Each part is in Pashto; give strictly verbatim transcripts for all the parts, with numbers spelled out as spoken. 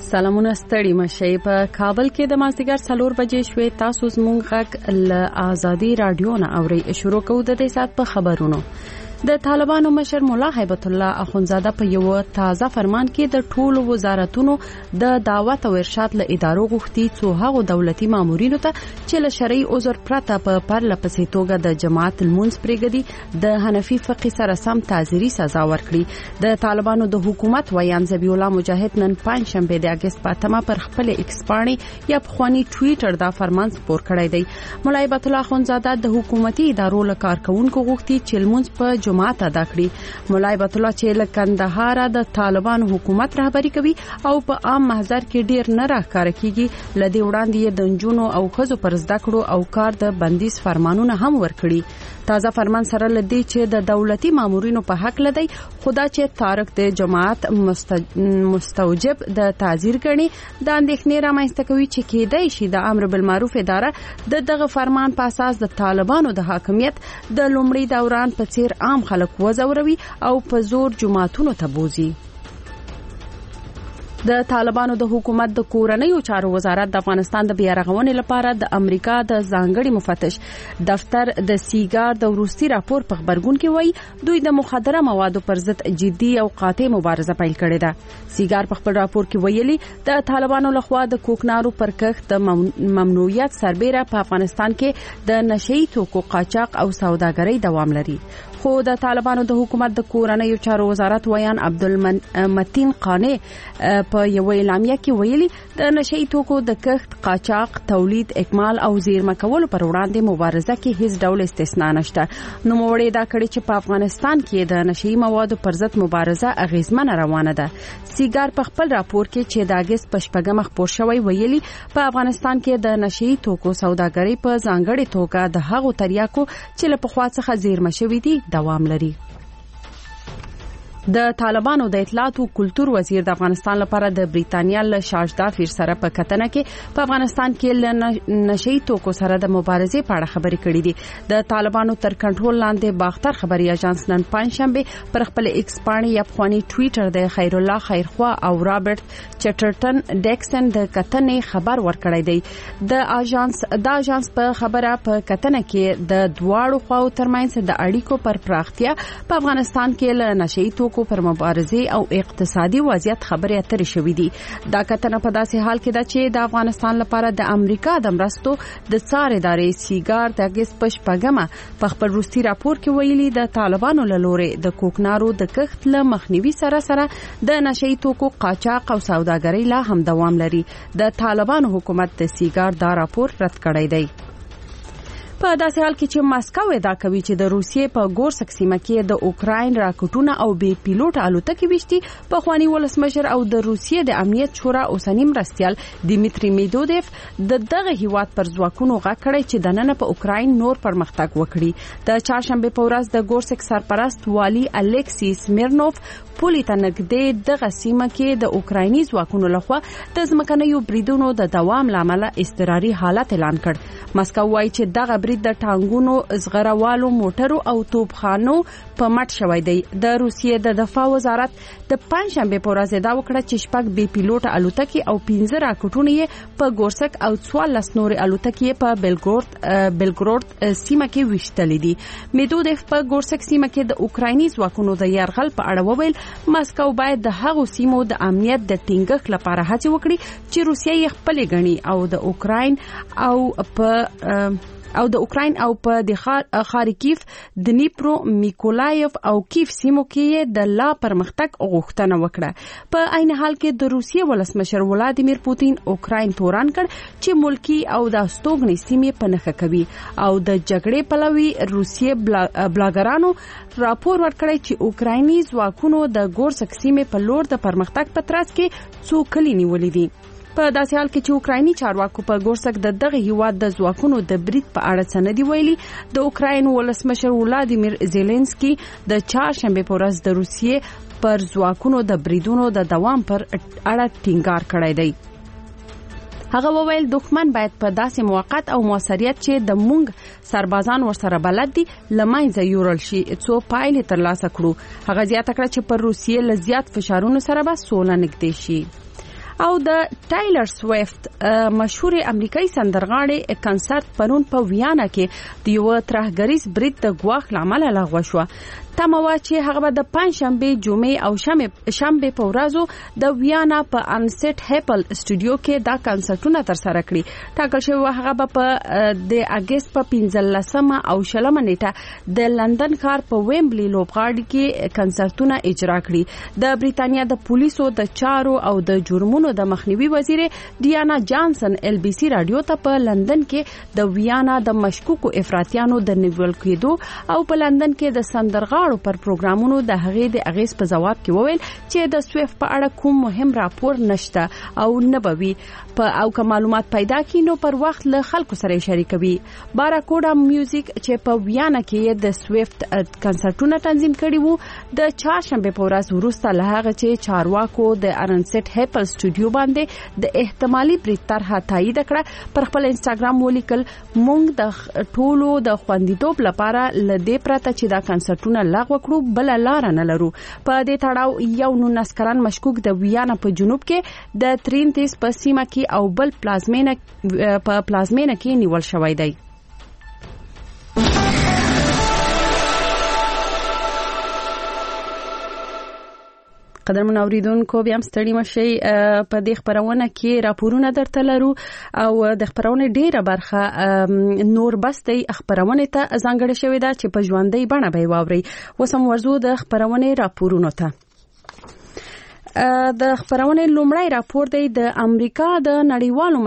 سلامونه ستړي مشي په کابل کې د مازدیګر څلور بجې شوې. تاسو زموږ غږ ل آزادي رادیو نه اوري. شروع کوو د دې سات په خبرونو. د طالبانو مشر مولا هیبت الله اخونزاده په یو تازه فرمان کې د ټولو وزارتونو د دعوت او ارشاد له ادارو غوښتي څو هغه دولتي مامورینو ته چې له شرعي عذر پرته په پرله پسې توګه د جماعت المنځ پرېږدي د حنفي فقې سره سم تعزیري سزا ورکړي. د طالبانو د حکومت ویان ذبیح الله مجاهد نن پنځ شنبه د اگست په اتمه پر خپل ایکس باندې یا پخوانی ټویټر دا فرمان سپور کړی دی. مولا هیبت الله اخونزاده د حکومتي ادارو له کارکونکو غوښتي چې المنځ په جماعت ادا کړي. مولا هیبت الله چې له کندهار د طالبانو حکومت رهبری کوي او په عام محضر کې ډیر نه راښکاره کیږي. لدی وړاندې د نجونو او ښځو پر زده کړو او کار د بندیز فرمانونه هم ورکړي. تازه فرمان سره لدی چې د دولتي مامورینو په حق لدی خدا چې تارک د جماعت مستوجب د تعزیر غني د اندېښنې رامنځته کوي چې کېدای شي د امر بالمعروف اداره د دغه فرمان په اساس د طالبانو د حاکمیت د لومړي دوران په څیر عام خلک وزوروي او په زور جماعتونو ته بوزي. د طالبانو د حکومت د کورنیو چارو وزارت د افغانستان د بیارغونې لپاره د امریکا د ځانګړي مفتش دفتر د سیګار د وروستي راپور په خبرګون کې وایي دوی د مخدره موادو پر ضد جدي او قاطع مبارزه پیل کړې ده. سیګار په خپل راپور کې ویلي د طالبانو لخوا د کوکنارو پر کښت د ممنوعیت سربېره په افغانستان کې د نشئی توکو قاچاق او سوداګرۍ دوام لري. خو د طالبانو د حکومت د کورنیو چارو وزارت ویان عبدالمتین قانع په یو اعلامیه کې ویلي د نشئی توکو د کښت قاچاق تولید اکمال او زیرمه کولو پر وړاندې مبارزه کې هیڅ ډول استثنا نشته. نو موړې دا کړي چې په افغانستان کې د نشئی موادو پر ضد مبارزه اغیزمنه روانه ده. سیګار په خپل راپور کې چې د اگست په شپږمه خپور شوی ویلي په افغانستان کې د نشئی توکو سوداګرۍ په ځانګړي توګه د هغو تریاکو چې له پخوا څخه زیرمه شوي دي دوام لري. د طالبانو د اطلاعات او کلتور وزیر د افغانستان لپاره د بریتانیا له شاجدا فیر سره په کتنه کې په افغانستان کې ل نشئی توکو سره د مبارزې په اړه خبرې کړې دي. د طالبانو تر کنټرول لاندې باختر خبري اژانس نن پنځ شنبه پر خپل ایکس باندې یا پخوانی ټویټر د خیر الله خیرخوا او رابرټ چټرټن ډیکسن د کتنې خبر ورکړی دی. د اژانس د اژانس په خبره په کتنه کې د دواړو خواو ترمنځ د اړیکو پر پراختیا په افغانستان کې ل نشئی توکو پر مبارزې او اقتصادي وضعیت خبرې اترې شوې دي. دا کتنه په داسې حال کې ده چې د افغانستان لپاره د امریکا د مرستو د څار ادارې سیګار د اگست په شپږمه په خپل وروستي راپور کې ویلي د طالبانو له لورې د کوکنارو د کښت له مخنیوي سره سره د نشئی توکو قاچاق او سوداګرۍ لا هم دوام لري. د طالبانو حکومت د سیګار دا راپور رد کړی دی. په داسې حال کې چې ماسکو ادعا کوي چې د روسیې په ګورسک سیمه کې د اوکراین راکټونه او بي پیلوټ الوتکې وشتي. په خواني ولسمشر او د روسیې د امنیت شورا اوسنی مرستیال دیمیتری میدودیف د دغه هیواد پر ځواکونو غږ کړی چې د نن په اوکراین نور پرمختګ وکړي. د چهارشنبه په ورځ د ګورسک سرپرست والی الکسی سمیرنوف پولی ته نږدې دغه سیمه کې د اوکرایني ځواکونو لخوا د ځمکنیو بریدونو د دوام لامل اضطراري حالت اعلان کړ. ماسکو وايي چې دغه برید د ټانګونو زغروالو موټرو او توپخانو په مټ شوی دی. د روسیې د دفاع وزارت د پنځ شنبه په ورځ دا وکړه چې شپږ بي پیلوټ الوتکې او پنځه راکټونه یې په ګورسک او څوارلس نورې الوتکې په بلګورود بلګورود سیمه کې وشتلې دي. میدودیف په ګورسک سیمه کې د اوکرایني ځواکونو د یرغل په اړه وویل ماسکو باید د هغو سیمو د امنیت د ټینګښت لپاره هڅه وکړي چې روسیه یې خپل غني او د اوکراین او په او د اوکراین او په د خارکیف د نیپرو میکولایف او کیف سیمو کې د لا پرمختګ غوښتنه وکړه. په عین حال کې د روسیې ولسمشر ولادیمیر پوتین اوکراین تورن کړ چې ملکی او د استوګنې سیمې په نښه کوي او د جګړې پلوي روسیې بلاګرانو راپور ورکړی چې اوکرایني ځواکونو د ګورسک سیمې په لور د پرمختګ په ترڅ کې څو کلی نیولې دي. په داسې حال کې چې اوکرایني چارواکو په ګورسک د دغه هیواد د ځواکونو د برید په اړه څه نه دي ویلي. د اوکراین ولسمشر ولادیمیر زيلنسکي د چهارشنبه په ورځ د روسیې پر ځواکونو د بریدونو د دوام پر اړه ټینګار کړی دی. هغه وویل دښمن باید په داسې موقت او موثریت چې د مونږ سربازان ورسره بلد دي لمنځه یوړل شي څو پایلې ترلاسه کړو. هغه زیاته کړه چې پر روسیې له زیات فشارونو سره به سوله نږدې شي. او د ټایلر سویفت مشهور امریکایي سندرغاړي کنسرت پرون په ویانا کې د یو ترهګریز برید د ګواښ لامل لغوه شو. تموا چې هغه به د پنځشنبه جمعې او شنبه شنبه په ورځو د ویانا په انسټ هپل سټوډیو کې دا کنسرتونه تر سره کړي. ټاکل شوی هغه به په د اگست په پنځلسمه او شلمه نیټه د لندن ښار په ویمبلی لوبغاړي کې کنسرتونه اجرا کړي. د بریتانیا د پولیسو د چارو او د جرمونو د مخنیوي وزیر ډیانا جانسن ال بي سي رادیو ته په لندن کې د ویانا د مشکوکو افراطیانو د نیول کېدو او په لندن کې د سندرغاړو پر پروګرامونو د هغې د اغیز په جواب کې وویل چې د سویف په اړه کوم مهم راپور نشته او نه بوي په او که معلومات پیدا کینو پر وخت له خلکو سره شریکوي. باراکوډا میوزیک چې په ویانا کې د سویفت کنسرتونه تنظیم کړي وو د چهارشنبه په ورځ وروسته له هغه چې چارواکو د ارنسټ هپل سټوډیو باندې د احتمالي برید طرحه تایید کړه. پر خپل انستګرام ولیکل مونږ د ټولو د خوندیتوب لپاره لدې پرته چې دا کنسرتونه لغوه کړو بل لار نه لرو. په دې تړاو یو نو نسکران مشکوک د ویانا په جنوب کې د ترینتیس په سیمه کې او بل پلازمینه په پلازمینه کې نیول شوی دی. قدرمن اوریدونکو بیا هم ستړي مشي. په دې خبرونه کې راپورونه درته لرو او د خبرونه ډیره برخه نور بس د خبرونه ته ځانګړې شوې ده چې په ژوندۍ بڼه به واوري. وسم ورزو د خبرونه راپورونه ته د خبرونه لومړی راپور دی د امریکا د نړیوالو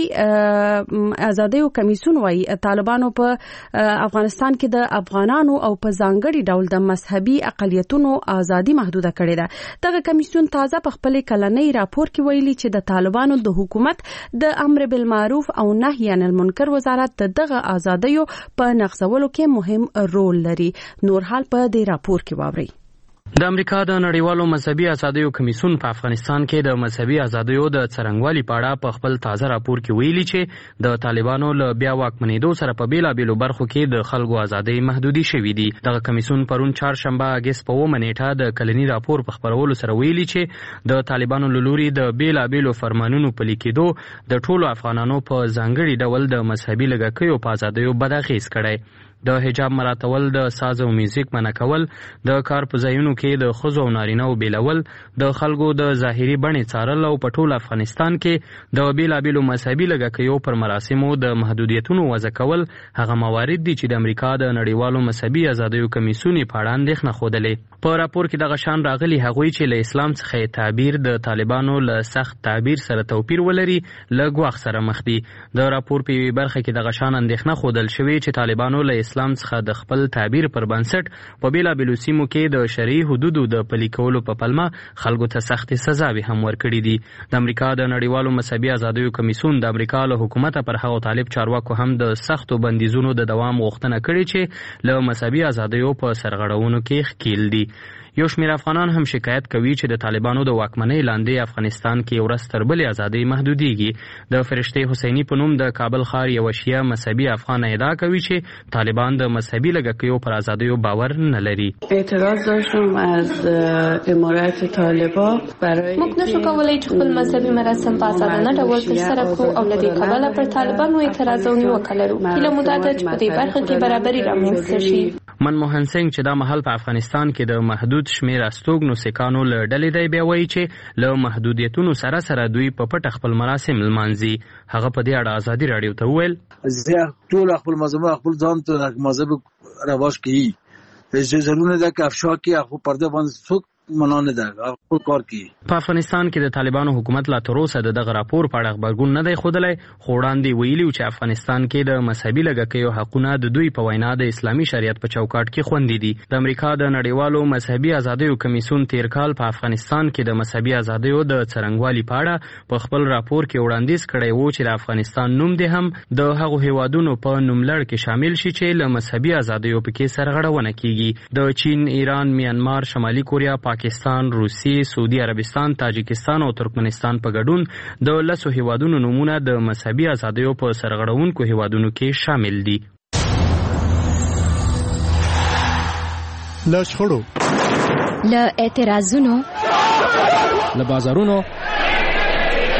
مذهبي ازادیو کمیسیون وايي طالبانو په افغانستان کې د افغانانو او په ځانګړي ډول د مذهبي اقلیتونو ازادي محدوده کړې ده. دغه کمیسیون تازه په خپل کلنۍ راپور کې ویلي چې د طالبانو د حکومت د امر بالمعروف او نهي عن المنکر وزارت دغه ازادیو په نقضولو کې مهم رول لري. نور حال په دې راپور کې واوري. د امریکا د نړیوالو مذهبي ازادیو کمیسیون په افغانستان کې د مذهبي ازادیو د څرنګوالي په اړه په خپل تازه راپور کې ویلي چې د طالبانو له بیا واکمنېدو سره په بیلابېلو برخو کې د خلکو ازادۍ محدودي شوې دي. دغه کمیسیون پرون چهارشنبه اگست په اوومه نیټه د کلني راپور په خپرولو سره ویلي چې د طالبانو له لوري د بیلابېلو فرمانونو پلي کېدو د ټولو افغانانو په ځانګړي ډول د مذهبي لږکیو په ازادیو بد اغېز کړی. د حجاب مراتول، د ساز او میوزیک منع کول، د کار په ځایونو کې د ښځو او نارینه‌و بیلول، د خلکو د ظاهري بڼې څارل او په ټول افغانستان کې د بیلابېلو مذهبي لږکیو پر مراسمو د محدودیتونو وضع کول هغه موارد دي چې د امریکا د نړیوالو مذهبي ازادیو کمیسیون په اړه اندېښنه ښودلې. په راپور کې دغه شان راغلي هغوی چې له اسلام څخه تعبیر د طالبانو له سخت تعبیر سره توپیر ولري له ګواښ سره مخ دي. د راپور په یوې برخه کې دغه شان اندېښنه ښودل شوې چې طالبانو له اسلام څخه د خپل تعبیر پر بنسټ په بیلابېلو سیمو کې د شرعي حدودو د پلي کولو په پلمه خلکو ته سختې سزاوې هم ورکړي دي. د امریکا د نړیوالو مذهبي ازادیو کمیسیون د امریکا له حکومته پر هغو طالب چارواکو هم د سختو بندیزونو د دوام غوښتنه کړې چې له مذهبي ازادیو په سرغړونو کې ښکیل دي. یو شمېر افغانان هم شکایت کوي چې د طالبانو د واکمنۍ لاندې افغانستان کې ورځ تر بلې ازادۍ محدودېږي. د فرشتې حسیني په نوم د کابل ښار یوه شیعه مذهبي افغان ادعا کوي چې طالبان د مذهبي لږکیو پر ازادیو باور نه لري. اعتراض داشتم از امارت طالبان برای موږ نشو کولی چې خپل مذهبي مراسم په ازادانه ډول ترسره کړو او له دې کبله پر طالبانو اعتراض او نیوکه لرو. هیله مو دا ده چې په دې برخه کې برابري رامنځته شي. منموهن سنگ چې دا مهال په افغانستان کې د محدود شمیر استوګنو سکانو له ډلې دی بیا وایي چې له محدودیتونو سره سره دوی په پټه خپل مراسم لمانځي. هغه په دې اړه ازادي راډیو ته وویل زه ټول خپل مذهب خپل ځان ته مذهب رواج کوي. زه ضروري ده چې افشا کې خپل پرده باندې څوک منانه ده خپل کار کوي. په افغانستان کې د طالبانو حکومت لا تر اوسه دغه راپور په اړه خبرګون نه دی ښودلی، خو وړاندې ویلي چې افغانستان کې د مذهبي لږکیو حقونه د دوی په وینا د اسلامي شریعت په چوکاټ کې خوندي دي. د امریکا د نړیوالو مذهبي ازادیو کمیسیون تیر کال په افغانستان کې د مذهبي ازادیو د څرنګوالي په اړه په خپل راپور کې وړاندیز کړی و چې د افغانستان نوم دې هم د هغو هیوادونو په نوملړ کې شامل شي چې له مذهبي ازادیو پکې سرغړونه کیږي. د چین، ایران، میانمار، شمالي کوریا، پاکستان، روسیې، سعودي عربستان، تاجکستان او ترکمنستان په ګډون د لسو هیوادونو نومونه د مذهبي ازادیو په سرغړونکو هیوادونو کې شامل دي. له شخړو، له اعتراضونو، له بازارونو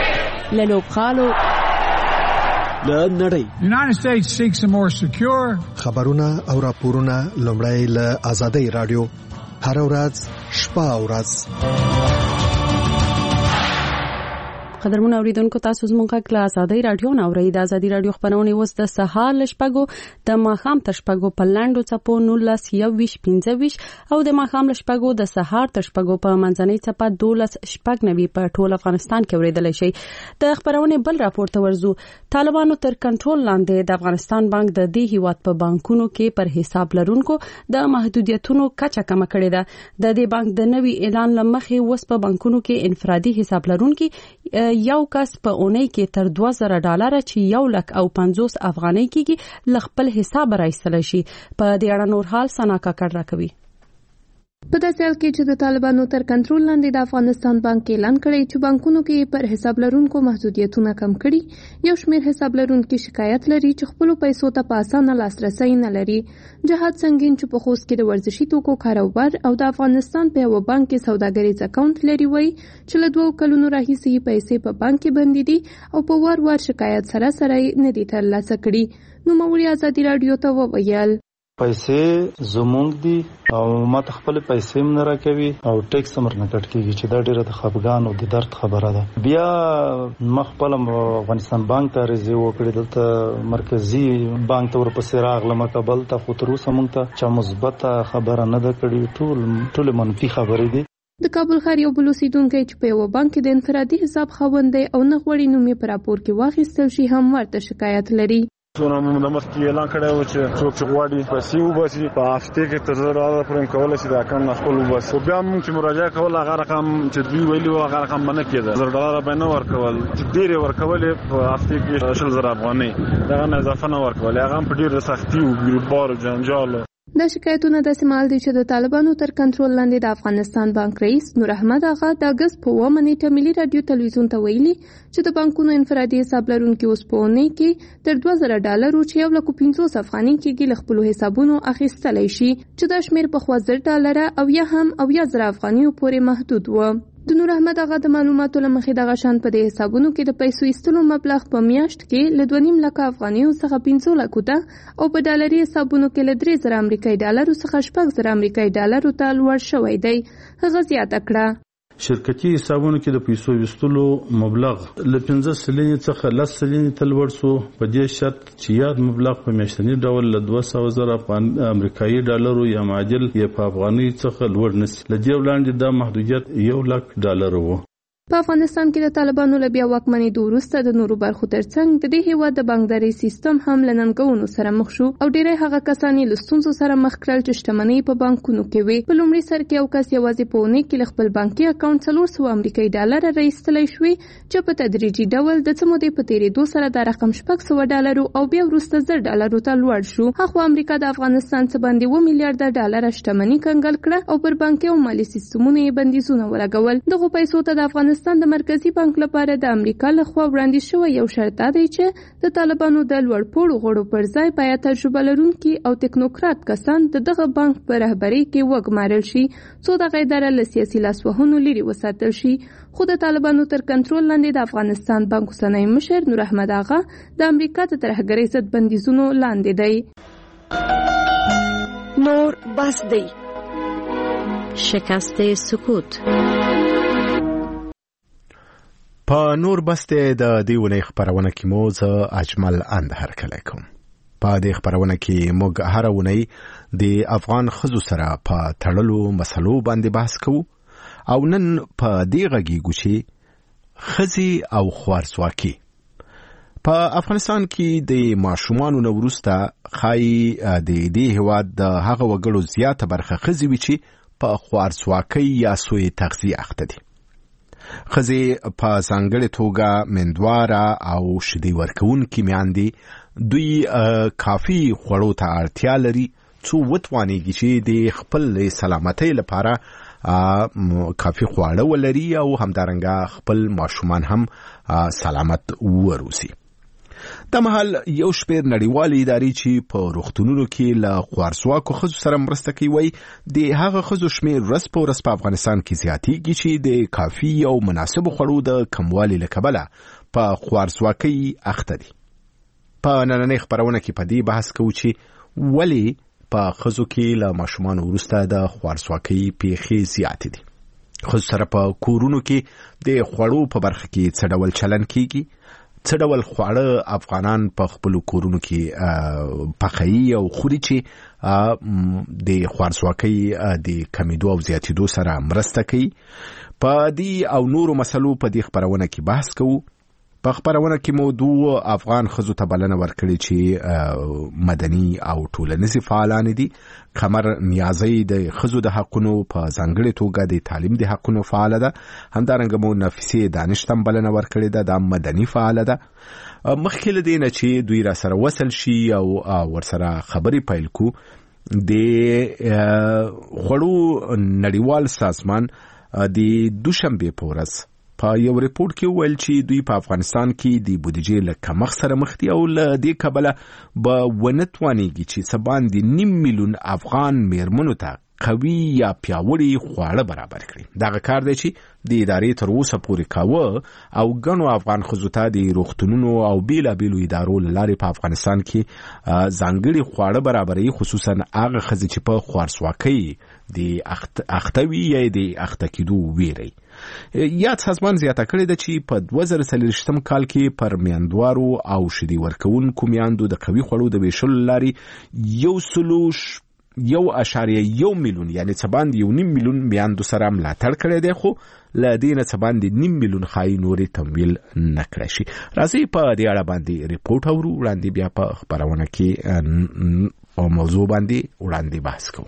له لوبغالو له نړۍ. United States seeks a more secure. خبرونه او راپورونه لومړی له آزادۍ رادیو هر ورځ شپه او ورځ. قدرمن اوریدونکو تاسو زموږ کله آزادۍ رادیو نه اورئ. د آزادۍ رادیو خبرونه وس د سهار لشپګو د ماخام تشپګو په لاندو چپو نولس یوویش پنځویش او د ماخام لشپګو د سهار تشپګو په منځنۍ چپه دولس شپږ نوي په ټول افغانستان کې اوریدل شي. د خبرونه بل راپور ته ورزو. طالبانو تر کنټرول لاندې د افغانستان بانک د دې هیواد په بانکونو کې پر حساب لرونکو د محدودیتونو کچه کم کړې ده. د دې بانک د نوي اعلان لمخې وس په بانکونو کې انفرادي حساب لرونکو یو کس په اونۍ کې تر دوه زره ډالر چې یو لک او پنځوس افغانۍ کېږي لخپل حساب راایستل شي. په دې اړه نور حال سناکا کړ راکوي. په داسې حال کې چې د طالبانو تر کنټرول لاندې د افغانستان بانک اعلان کړی چې بانکونو کې پر حساب لرونکو محدودیتونه کم کړي، یو شمېر حساب لرونکو شکایت لري چې خپل پیسو ته په اسانه لاسرسي نه لري. جهاد سنگین چې په خوست کې د ورزشي توکو کاروبار او د افغانستان په یو بانک کې سوداګریز اکاونټ لري وایي چې له دوه کلونو راهیسې پیسې په بانک کې بندي دي او په وار وار شکایت سره سره نه دي ترلاسه کړي. نو موري آزادي رادیو ته وویل پیسې زمونږ دي او ما ته خپل پیسې هم نه راکوي او ټیکس هم نه کټ کیږي چې دا ډیره د خفګان او د درد خبره ده. بیا ما خپل افغانستان بانک ته ریزي وکړې، دلته مرکزی بانک ته ورپسې راغلم، کابل ته خو تر اوسه مونږ ته چا مثبت خبره نه ده کړې، ټول ټول منفي خبرې دي. د کابل ښار یو بل اوسیدونکی چې په یو بانک کې د انفرادي حساب خاوند دی او نه غواړي نوم یې په راپور کې واخیستل شي هم ورته شکایت لري. څونه موږ د مخکې اعلان کړی و چې څوک چې غواړي پیسې وباسي په هفته کې تر زر ډالر پورې کولی شي د اکاونټ نه خپل وباسي. خو بیا موږ چې مراجعه کوله هغه رقم چې دوی ویلي وو هغه رقم به نه کېده، زر ډالره به نه ورکول، چې ډېرې ورکولې په هفته کې شل زره افغانۍ، دغه نه اضافه نه ورکولې، هغه هم په ډېر سختي و ګیروبار و جنجال. دا شکایتونه داسې مهال دي چې د طالبانو تر کنټرول لاندې د افغانستان بانک رئیس نور احمد آغا د اګست په اوومه نیټه ملي رادیو تلویزیون ته ویلي چې د بانکونو انفرادي حساب لرونکي اوس په اونۍ کې تر دوه زره ډالرو چې یو لک پنځوس افغانۍ کېږي له خپلو حسابونو اخیستلی شي، چې دا شمېر پخوا زر ډالره او یا هم او یا زره افغانیو پورې محدود و. د نور احمد آغا د معلوماتو له مخې دغه شان په دې حسابونو کې د پیسو ایستلو مبلغ په میاشت کې له دوه نیم لکه افغانیو څخه پنځه لکو ته او په ډالري حسابونو کې له درې زره امریکایي ډالرو څخه شپږ زره امریکایي ډالرو ته لوړ شوی دی. هغه زیاته کړه شرکتي حسابونو کې د پیسو وستلو مبلغ له پنځه سلنې څخه لس سلنې ته لوړ شو، په دې شرط چې یاد مبلغ په میاشتني ډول له دوه سوه زره امریکایي ډالرو یا معادل یې په افغانۍ څخه لوړ نشي. له دې وړاندې دا محدودیت یو لک ډالر و. په افغانستان کې د طالبانو له بیا واکمنېدو وروسته د نورو برخو ترڅنګ د دې هیواد د بانکدارۍ سیستم هم له ننګونو سره مخ شو او ډېری هغه کسان یې له ستونزو سره مخ کړل چې شتمنۍ په بانکونو کې وي. په لومړي سر کې یو کس یوازې په اونۍ کې له خپل بانکي اکاونټ څلور سوه امریکایي ډالره راایستلی شوي، چې په تدریجي ډول د څه مودې په تېرېدو سره دا رقم شپږ سوه ډالرو او بیا وروسته زر ډالرو ته لوړ شو. هاخوا امریکا د افغانستان څخه باندې اووه میلیارډه ډالره شتمني کنګل کړه او پر بانکي او مالي سیستمونو یې بندیزونه ولګول. دغو پیسو ته د افغانستان د مرکزي بانک لپاره د امریکا لخوا وړاندیز شوی یو شرط دی چې د طالبانو د لوړپوړو غړو پر ځای باید تجربه لرونکي او تکنوکرات کسان د دغه بانک په رهبرۍ کې وګمارل شي، څو دغه اداره له سیاسي لاسوهنو لرې وساتل شي. خو د طالبانو تر کنټرول لاندې د افغانستان بانک اوسنی مشر نور احمد آغا د امریکا د ترهګرۍ ضد بندیزونو لاندې دی. نور بس دی شکست سکوت. په نور بسته د دې ونې خبرونه کې مو زه اجمل اند هرکلی کوم. په دې خبرونه کې موږ هر ونې د افغان ښځو سره په تړلو مسلو باندې بحث کوو او نن په دې غږیږو چې ښځې او خوارځواکي په افغانستان کې د ماشومانو نه وروسته ښایي د دې هېواد د هغه وګړو زیاته برخه ښځې وي چې په خوارځواکۍ یا سوء تغذیې اخته دي. ښځې په ځانګړې توګه مندواره او شیدې ورکوونکې میندې دوی کافي خوړو ته اړتیا لري څو وتوانیږي چې د خپل سلامتۍ لپاره کافي خواړه ولري او همدارنګه خپل ماشومان هم سلامت وروسي. د مهال یو شمېر نړیوالې ادارې چې په روغتونونو کې له خوارځواکو ښځو سره مرسته کوي وایي د هغه ښځو شمېر ورځ په ورځ په افغانستان کې زیاتېږي چې د کافي او مناسبو خوړو د کموالي له کبله په خوارځواکۍ اخته دي. په نننۍ خبرونه کې په دې بحث کوو چې ولې په ښځو کې له ماشومانو وروسته د خوارځواکۍ پیښې زیاتې دي. ښځو سره په کورونو کې د خوړو په برخه کې څه ډول چلن کیږي، څه ډول خواړه افغانان په خپلو کورونو کې پخوي او خوري چې د خوارځواکۍ د کمیدو او زیاتېدو سره مرسته کوي. په دې او نورو مسلو په دې خبرونه کې بحث کوو. په خبرونه کې موضوع افغان ښځو ته بلنه ورکړې چې مدني او ټولنیزې فعالان دي. قمر نیازی د ښځو د حقونو په ځانګړې توګه د تعلیم د حقونو فعاله ده. همدارنګه مو نفیسې دانش ته بلنه ورکړې ده، دا مدني فعاله ده. مخکې له دې نه چې دوی را سره وصل شي او ورسره خبرې پیل کو، د خوړو نړیوال سازمان د دوشنبې په ورځ په یو ریپورت کې ویل چې دوی په افغانستان کې د بودیجې له کمښت سره مخ دي او له دې کبله به ونه توانېږي چې څه باندې نیم میلیون افغان میرمنو ته قوي یا پیاوړي خواړه برابر کړي. دغه کار دی چې د ادارې تر اوسه پورې کاوه او ګڼو افغان ښځو ته د روغتونونو او بېلابېلو ادارو له لارې په افغانستان کې ځانګړي خواړه برابروي، خصوصا هغه ښځې چې په خوارځواکۍ د اخته وي یا د اخته کېدو ویری. یاد سازمان زیاته کړې ده چې په دوه زره څلوېښتم کال کې پر میندوارو او شیدې ورکوونکو میندو د قوي خوړو د ویشلو له لارې یو سلو یو اشاریه یو میلیون یعنی څه باندې یو نیم میلیون میندو سره ملاتړ کړی دی، خو له دې نه څه باندې نیم میلیون ښایي نورې تمویل نه کړی شي. راځئ په دې اړه باندې ریپورټ اورو، وړاندې بیا په خپرونه کې په موضوع باندې وړاندې بحث کوو.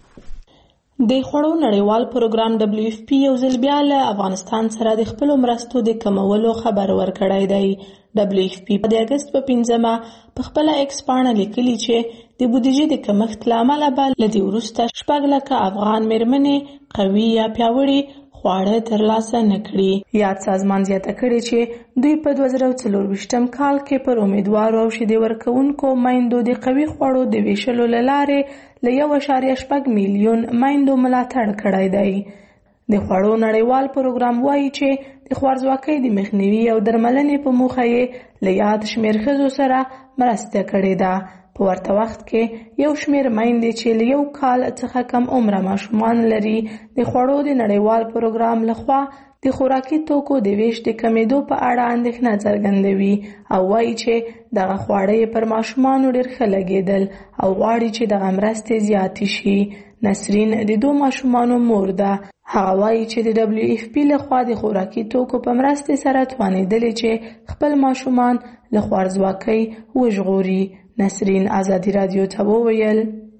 د خوړو نړیوال پروګرام دبلیو اف پی یو ځل بیا له افغانستان سره د خپلو مرستو د کمولو خبر ورکړی دی. دبلیو اف پی د اګست په پنځمه په خپله ایکس پاڼه لیکلي چې د بودیجې د کمښت له امله به له دې وروسته شپږ لکه افغان میرمنې قوي یا پیاوړي خواړه ترلاسه نه کړي. یاد سازمان زیاته کړې چې دوی په دوه زره څلرویشتم کال کې پر امیدوارو او شیدې ورکوونکو میندو د قوي خوړو د ویشلو له لارې له یو اشاریه شپږ میلیون میندو ملاتړ کړی دی. د خوړو نړیوال پروګرام وایي چې د خوارځواکۍ د مخنیوي او درملنې په موخه یې له یاد شمېر ښځو سره مرسته کړې ده. په ورته وخت کې یو شمېر میندې چې له یو کال څخه کم عمره ماشومان لري د خوړو د نړیوال پروګرام لخوا د خوراکي توکو د ویش د کمیدو په اړه اندېښنه څرګندوي او وایي چې دغه خواړه یې پر ماشومانو ډېر ښه لګېدل او غواړي چې دغه مرستې زیاتې شي. نسرین د دوه ماشومانو مور ده. هغه وایي چې د دبلیو اف پی لخوا د خوراکي توکو په مرستې سره توانېدلې چې خپل ماشومان له خوارځواکۍ وژغوري. نسرین ازادي رادیو ته وویل: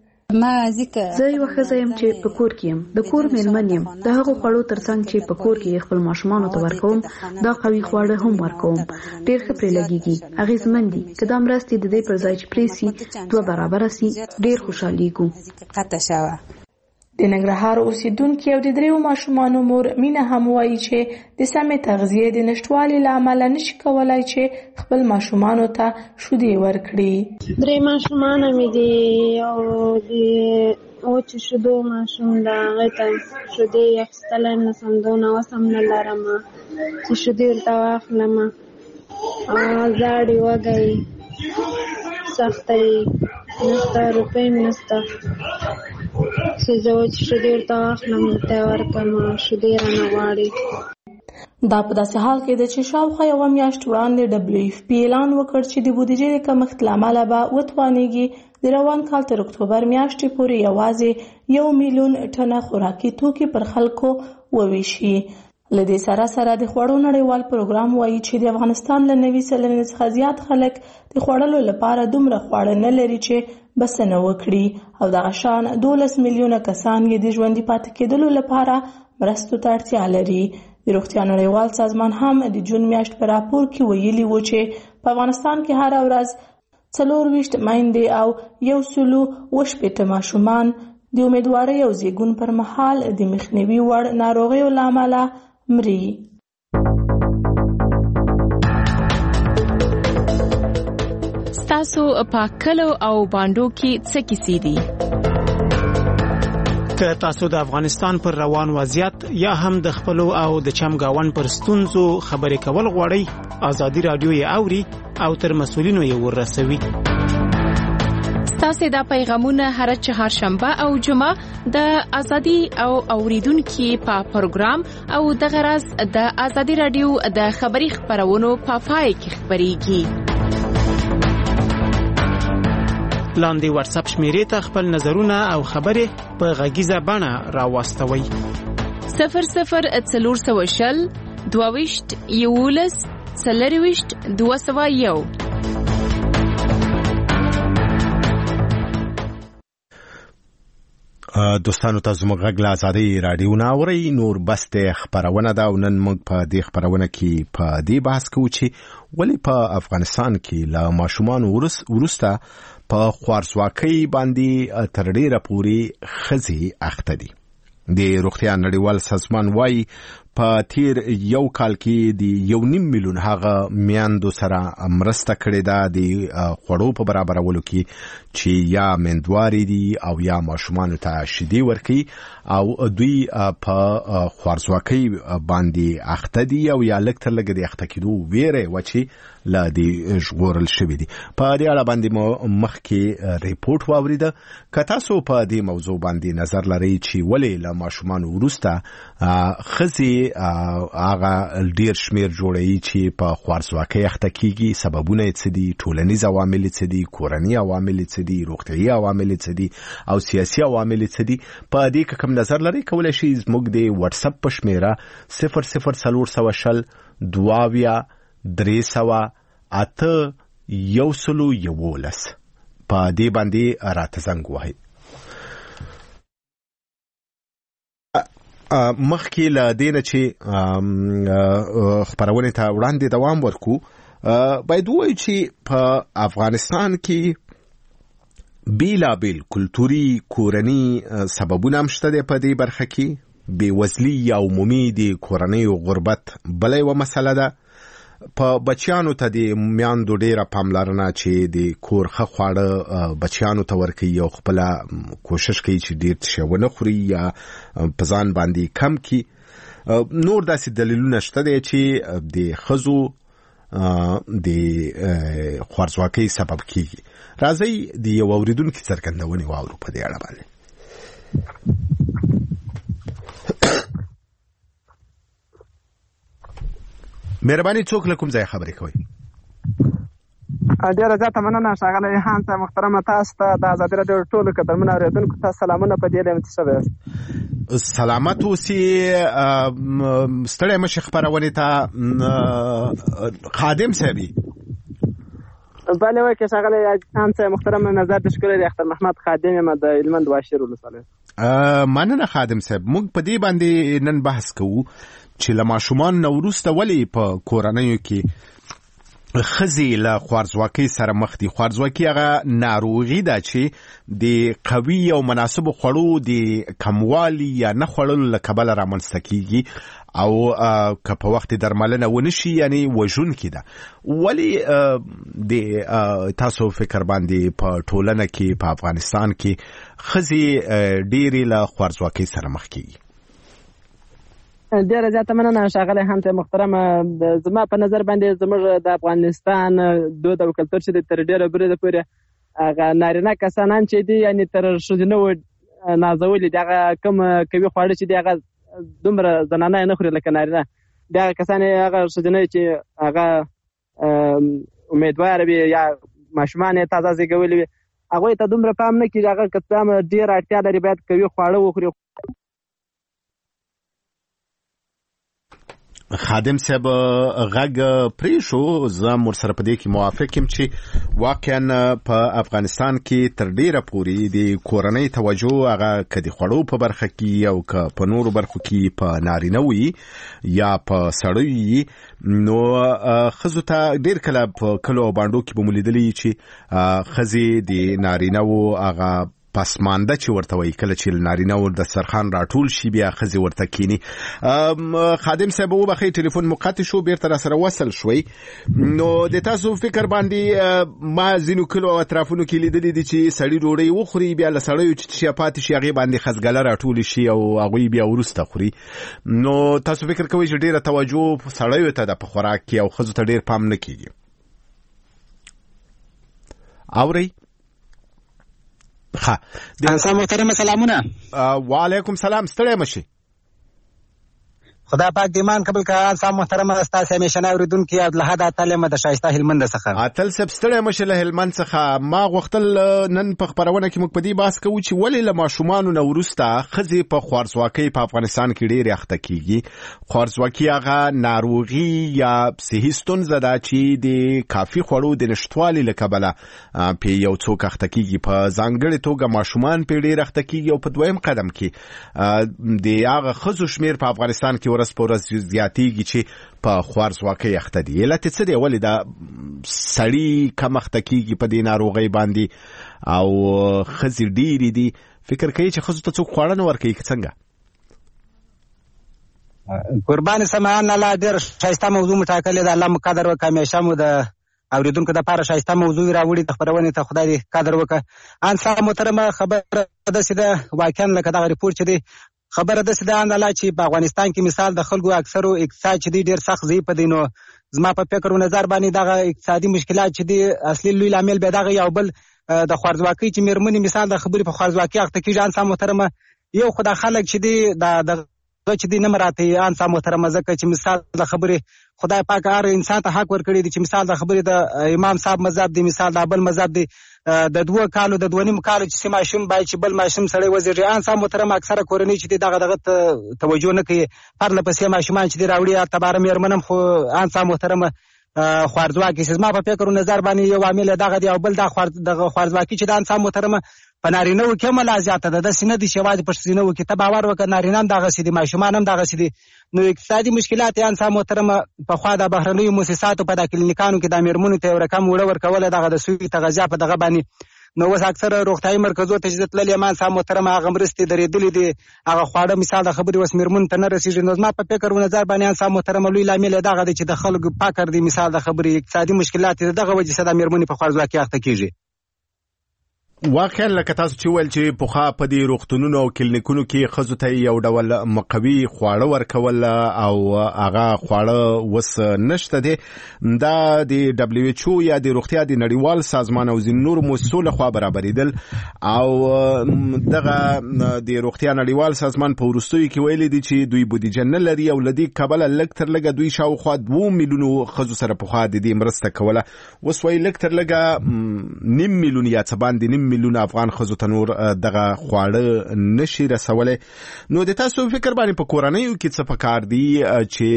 زه یو ښځه یم چې په کور کې یم، د کور میرمن یم. د هغو خوړو ترڅنګ چې په کور کې خپل ماشومانو ته ورکوم، دا قوي خواړه هم ورکوم. ډېر ښه پرې لګېږي، اغېزمن دي. که دا مرستې د دې پر ځای چې پرې سي دوه برابره سي، ډېر خوشحالېږو. د ننګرهار اوسیدونکي او د دریو ماشومانو مور مینه هم وایي چې د سمې تغذیې د نشتوالي له امله نشي کولای چې خپل ماشومانو ته شیدې ورکړي. درې ماشومان مې دي او د وچو شیدو ماشوم د هغې ته شیدې اخیستلی نه سم، دونه وس هم نه لرم چې شیدې ورته واخلم. زاړې وږی سخته یې نشته، روپۍ مې نشته چې زه وچې شیدې ورته واخلم ورته یې ورکړم، شیدې رانه غواړي. دا په داسې حال کې ده چې شاوخوا یوه میاشت وړاندې ډبلیو اف پی اعلان وکړ چې د بودیجې د کمښت له امله به وتوانېږي د روان کال تر اکتوبر میاشتې پورې یوازې یو میلیون ټنه خوراکي توکي پر خلکو وویشي. له دې سره سره د خوړو نړیوال پروګرام وایي چې د افغانستان له نوي سلنې څخه زیات خلک د خوړلو لپاره دومره خواړه نه لري چې بسنه وکړي او دغه شان دولس میلیونه کسان یې د ژوندي پاتې کېدلو لپاره مرستو ته اړتیا لري. د روغتیا نړیوال سازمان هم د جون میاشت په راپور کې ویلي و چې په افغانستان کې هره ورځ څلور ویشت میندې او یو سلو اووه شپېته ماشومان د امیدوارۍ او زیږون پر مهال د مخنیوي وړ ناروغیو له امله مري. ستاسو په کلو او باندو کې څه کیسې دي؟ که تاسو د افغانستان پر روان وضعیت یا هم د خپلو او د چمګاون پر ستونزو خبرې کول غواړئ، ازادي رادیو یې اوري او تر مسؤلینو یې ورسوي. ستاسو دا پیغامونه هر چهارشنبه او جمعه د ازادي او اوریدونکو په پروګرام او د غرض د ازادي رادیو د خبري خبرونو په پای کې خبريږي. لاندې واتس اپ شمیرې ته خپل نظرونه او خبرې په غږیزه بڼه راوستوي. صفر صفر څلور سوه شل دوه ویشت یولس څلور ویشت دوه سوه یو. دوستانو تاسو موږ غږ له ازادي رادیو نه اورئ. نور بس د خبرونه ده او نن موږ په دې خبرونه کې په دې بحث کوو چې ولې په افغانستان کې له ماشومان وروسته په خوارځواکۍ باندې تر ډیره پورې ښځې اخته دي. د روغتیا نړیوال سازمان وايي په تیر یو کال کې د یو نیم میلیون هغه میندو سره مرسته کړې ده د خوړو په برابرولو کې چې یا میندواري دي او یا ماشومانو ته شیدې ورکوي او دوی په خوارځواکۍ باندې اخته دي او یا لږ تر لږه د اخته کېدو ویره وه چې لا د ژغورل شوي دي. په دې اړه باندې مو مخکې ریپورټ واوریده. که تاسو په دې موضوع باندې نظر لرئ چې ولې له ماشومانو وروسته ښځې هغه ډیر شمیر جوړوي چې په خوارځواکۍ اخته کیږي، سببونه یې څه دي، ټولنیز عوامل یې څه دي، کورني عوامل یې څه دي، روغتیایي عوامل یې څه دي او سیاسي عوامل یې څه دي، په دې کې کوم نظر لرئ کولی شئ زموږ د واتس اپ په شمیره صفر صفر څلور سوه شل دوه اویا درې سوه اته یو سلو یولس په دې باندې راته زنګ ووهئ. مخکې له دې نه چې خپرونې ته وړاندې دوام ورکو، باید ووایو چې په افغانستان کې بیلابیل کلتوري کورني سببونه هم شته دی. په دې برخه کې بېوزلي یا عمومي د کورنیو غربت بله یوه مسله ده. په بچیانو ته د میاندو ډیره پاملرنه چې د کور ښه خواړه بچیانو ته ورکوي او خپله کوشش کوي چې ډیر څه ونه خوري یا په ځان باندې کم کړي. نور داسې دلیلونه شته دی چې د ښځو د خوارځواکۍ سبب کیږي. راځئ د یو اورېدونکي څرګندونې واورو په دې اړه باندې. مهرباني څوک له کوم ځای خبرې کوئ؟ ډېره زیاته مننه ښاغلی هانس محترمه، تاسو ته د ازادي راډیو ټولو قدرمنو اورېدونکو ته سلامونه په دې ډیم ښه یاست. سلامت اوسئ. ستړی مه شئ خپرونې ته. خادم صاحب بله وکړې ښاغلی هانس محترمه، نظر دې ښکلی دی. اختر محمد خادم یم د هلمند واشیر ولسوالۍ. مننه خادم صاحب. موږ په دې باندې نن بحث کوو چې له ماشومان نه وروسته ولې په کورنیو کې ښځې له خوارځواکۍ سره مخ دي. خوارځواکي هغه ناروغي ده چې د قوي او مناسبو خوړو د کموالي یا نه خوړلو له کبله رامنځته کیږي او که په وخت درملنه ونه شي یعنی وژونکې ده. ولې د تاسو فکر باندې په ټولنه کې په افغانستان کې ښځې ډېرې له خوارځواکۍ سره مخ کیږي؟ ډېره زیاته مننه ښاغلی هانس محترمه. زما په نظر باندې زموږ د افغانستان دود او کلتور چې دی تر ډېره بریده پورې هغه نارینه کسانان چې دي یعنې تر ښځینه نازولي دي، هغه کوم کوي خواړه چې دي هغه دومره زنانه یې نه خوري لکه نارینه. د هغه کسان هغه ښځینه چې هغه امیدواره وي یا ماشومان یې تازه زېږولي وي، هغوی ته دومره پام نه کېږي. هغه که څه هم ډېره اړتیا لري باید کوي خواړه وخوري. خادم صاحب غږ پرې شو. زه ورسره په دې کې موافق یم چې واقعا په افغانستان کې تر ډیره پورې د کورنۍ توجه هغه که د خوړو په برخه کې او که په نورو برخو کې په نارینه وي یا په سړی وي، نو ښځو ته ډیر کله په کلو او بانډو کې به مو لیدلي چې ښځې د نارینه وو هغه پسمانده چې ورته وایي کله چې نارینه ور د سرخان راټول شي بیا ښځې ورته کینی. خادم صاحب وبخښئ ټلیفون مو قطع شو بیرته را سره وصل شوئ. نو د تاسو فکر باندې ما ځینو کلو او اطرافونو کې لیدلي دي چې سړي ډوډۍ وخوري بیا له سړیو چې شي پاتې شي هغې باندې خزګله راټولې شي او هغوی بیا وروسته خوري. نو تاسو فکر کوئ چې ډېره توجه سړیو ته ده په خوراک کې او ښځو ته ډېر پام نه کېږي؟ اورئ؟ ښه انسان محترم سلامونه. وعلیکم سلام. ستړی مشي. خدا پاک دیمان قبل کا انسان محترم استاد همیشنه اوریدونکو عبدالحد اتل مد شایسته هلمند څخه. اتل سب ستړی مشه له هلمند څخه. ما غوښتل نن په خبرونه کې موږ په دې بحث کوو چې ولې له ماشومانو نه وروسته ښځې په خوارځواکۍ په افغانستان کې ډېرې اخته کېږي. خوارځواکي هغه ناروغي یا صحي ستونزه ده چې د کافي خوړو د نشتوالي له کبله په یو څوک اخته کېږي. په ځانګړې توګه ماشومان په ډېر اخته کېږي او په دویم قدم کې د هغه ښځو شمېر په افغانستان کې ورځ په ورځ زیاتېږي چې په خوارځواکۍ اخته دي. علت یې څه دی؟ ولې دا سړي کم اخته کېږي په دې ناروغۍ باندې او ښځې ډېرې دي؟ فکر کوي چې ښځو ته څوک خواړه نه ورکوي که څنګه؟ قربان سمعان الله ډېر ښایسته موضوع مو ټاکلې ده. الله مو قدر وکړه. همیشه مو د اوریدونکو دپاره ښایسته موضوع راوړي د خپرونې ته خدای دې قدر وکړه. انسان محترمه خبره داسې ده واقعا لکه دغه ریپورټ چې دی خبره داسې ده انداله چې په افغانستان کې مثال د خلکو اکثرو اقتصاد چې دی ډېر سخت ضعیف دی. نو زما په فکر و نظر باندې دغه اقتصادي مشکلات چې دی اصلي لوی لامل بیا دغه یو بل د خوارځواکۍ چې مېرمنې مثال د خبرې په خوارځواکۍ اخته کېږي. انسان محترمه یو خو دا خلک چې دی د چې دی نه مراته انسان محترمه ځکه چې مثال د خبرې خدای پاک هر انسان ته حق ورکړی دی چې مثال د خبرې د امام صاحب مذهب دی مثال د بل مذهب دی د دوه کالو د دوه نیم کالو چې ماشوم باید چې بل ماشوم سړی وزېږي. انسان محترم اکثره کورنۍ چې دغه دغه توجه نه کوي پرله پسې ماشومان چې راوړي تباره مېرمنم خو انسان محترم خوارځواکي زما په فکر و نظر باندې یو عامل دغه دی او بل د خوارځواکي چې د انسان محترم په نارینه‌و کې هم لا زیاته ده. داسې نه دي چې یوازې په ښځینه‌و کې ته باور وکړه نارینه هم دغسې دي ماشومان هم دغسې دي. نو اقتصادي مشکلات یې انسان محترمه پخوا د بهرنیو مؤسساتو په د کلینیکانو کې د مېرمنو ته یو رقم وړه ورکوله دغه د سوي تغذیه په دغه باندې. نو اوس اکثره روغتیایي مرکزو ته چې زه تللی یم انسان محترمه هغه مرستې درېدلې دي هغه خواړه مثال د خبرې اوس مېرمنو ته نه رسېږي. نو زما په فکر و نظر باندې انسان محترمه لوی لامل یې دغه دی چې د خلکو فقر دی مثال د خبرې اقتصادي مشکلات د دغه وجې څخه د مېرمنې په خوارځواکۍ اخته کېږي. واقعا لکه تاسو چې ویل چې پخوا په دې روغتونونو او کلینیکونو کې ښځو ته یو ډول مقوي خواړه ورکول او هغه خواړه اوس نشته دی. دا د ډبلیو ایچ او یا د روغتیا د نړیوال سازمان او ځینو نورو مؤسسو لخوا برابرېدل او دغه د روغتیا نړیوال سازمان په وروستیو کې ویلي دي چې دوی بودیجه نه لري او له دې کبله لږ تر لږه دوی شاوخوا دوه میلیونو ښځو سره پخوا د دې مرسته کوله. اوس وایي لږ تر لږه نیم میلیون یا څه باندې نیم میلیون افغان ښځو ته نور دغه خواړه نشي رسولی. نو د تاسو فکر باندې په کورنیو کې څه پکار دي چې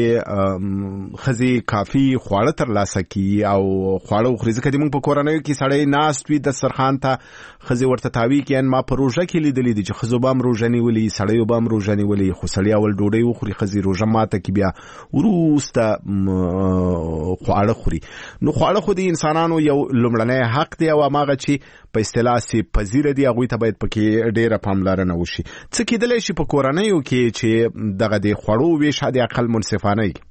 ښځې کافي خواړه ترلاسه کړي او خواړه وخوري؟ ځکه موږ په کورنیو کې سړی ناست وي دسترخوان ته ښځې ورته تاوي کړي. ما په روژه کې لیدلي دي چې ښځو به هم روژه نیولي سړیو به هم روژه نیولي خو سړي اول ډوډۍ وخوري ښځې روژه ماته کړي بیا وروسته خواړه خوري. نو خواړه خو د انسانانو یو لومړنی حق دی او هماغه چې په اصطلاح سي پذیره دي هغوی ته باید پکې ډېره پاملرنه وشي. څه کېدلی شي په کورنیو کې چې دغه د خوړو ویش حد اقل منصفانه وي؟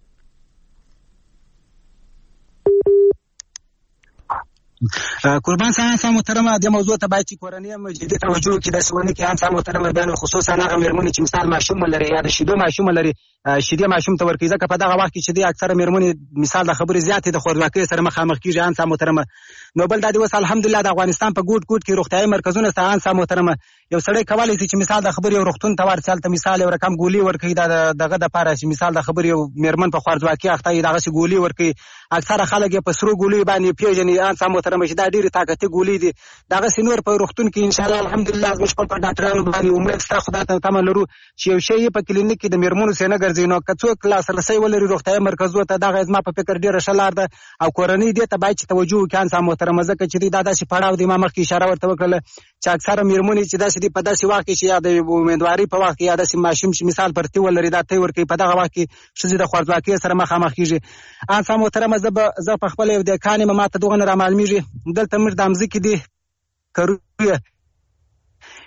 قربان صاحب انسان محترمه د موضوع ته باید چې کورنۍ هم جدي توجه وکړي داسې ونه کړي. انسان محترمه بیا نو خصوصا هغه مېرمنې چې مثال ماشوم لري یا د شیدو ماشوم لري شیدې ماشوم ته ورکوي ځکه په دغه وخت کې چې دی اکثره مېرمنې مثال د خبرې زیاتې د خوارځواکۍ سره مخامخ کېږي. انسان محترمه نو بل دا دی اوس الحمدلله د افغانستان په ګوټ ګوټ کې روغتیایي مرکزونه شته. انسان محترمه یو سړی کولی شي چې مثال د خبرې یو روغتون ته ورسي هلته مثال یو رقم ګولۍ ورکوي دغه دپاره چې مثال د خبرې یو مېرمن په خوارځواکۍ اخته وي دغسې ګولۍ ورکوي. اکثره خلک یې په سرو ګولیو باندې پېژني. انسان محترمه چې دا ډېرې طاقتي ګولۍ دي دغسې نور په روغتون کې انشاءالله الحمدلله زموږ خپل په ډاکټرانو باندې امید شته خدای ته تمه لرو چې یو شی په کلینیک کې د مېرمنو سې نه ګرځي. نو که څوک لاسرسی ولري روغتیایي مرکزو ته دغه زما په فکر ډېره ښه لار ده او کورنۍ دې ته باید چې توجه وکړي. انسان محترمه ځکه چې دوی دا داسې پړاو دی ما مخکې اشاره ورته وکړله چې اکثره مېرمنې چې داسې دي په داسې وخت کې چې یا د امیدوارۍ په وخت کې یا داسې ماشوم چې مثال پرتې ولري دا تی ورکوي په دغه وخت کې ښځې د خوارځواکۍ سره مخامخ کېږي. انسان محترمه زه به زه په خپله یو دهقان یم ما ته دغه نه رامعلومېږي دلته موږ د مځکې دي کرویه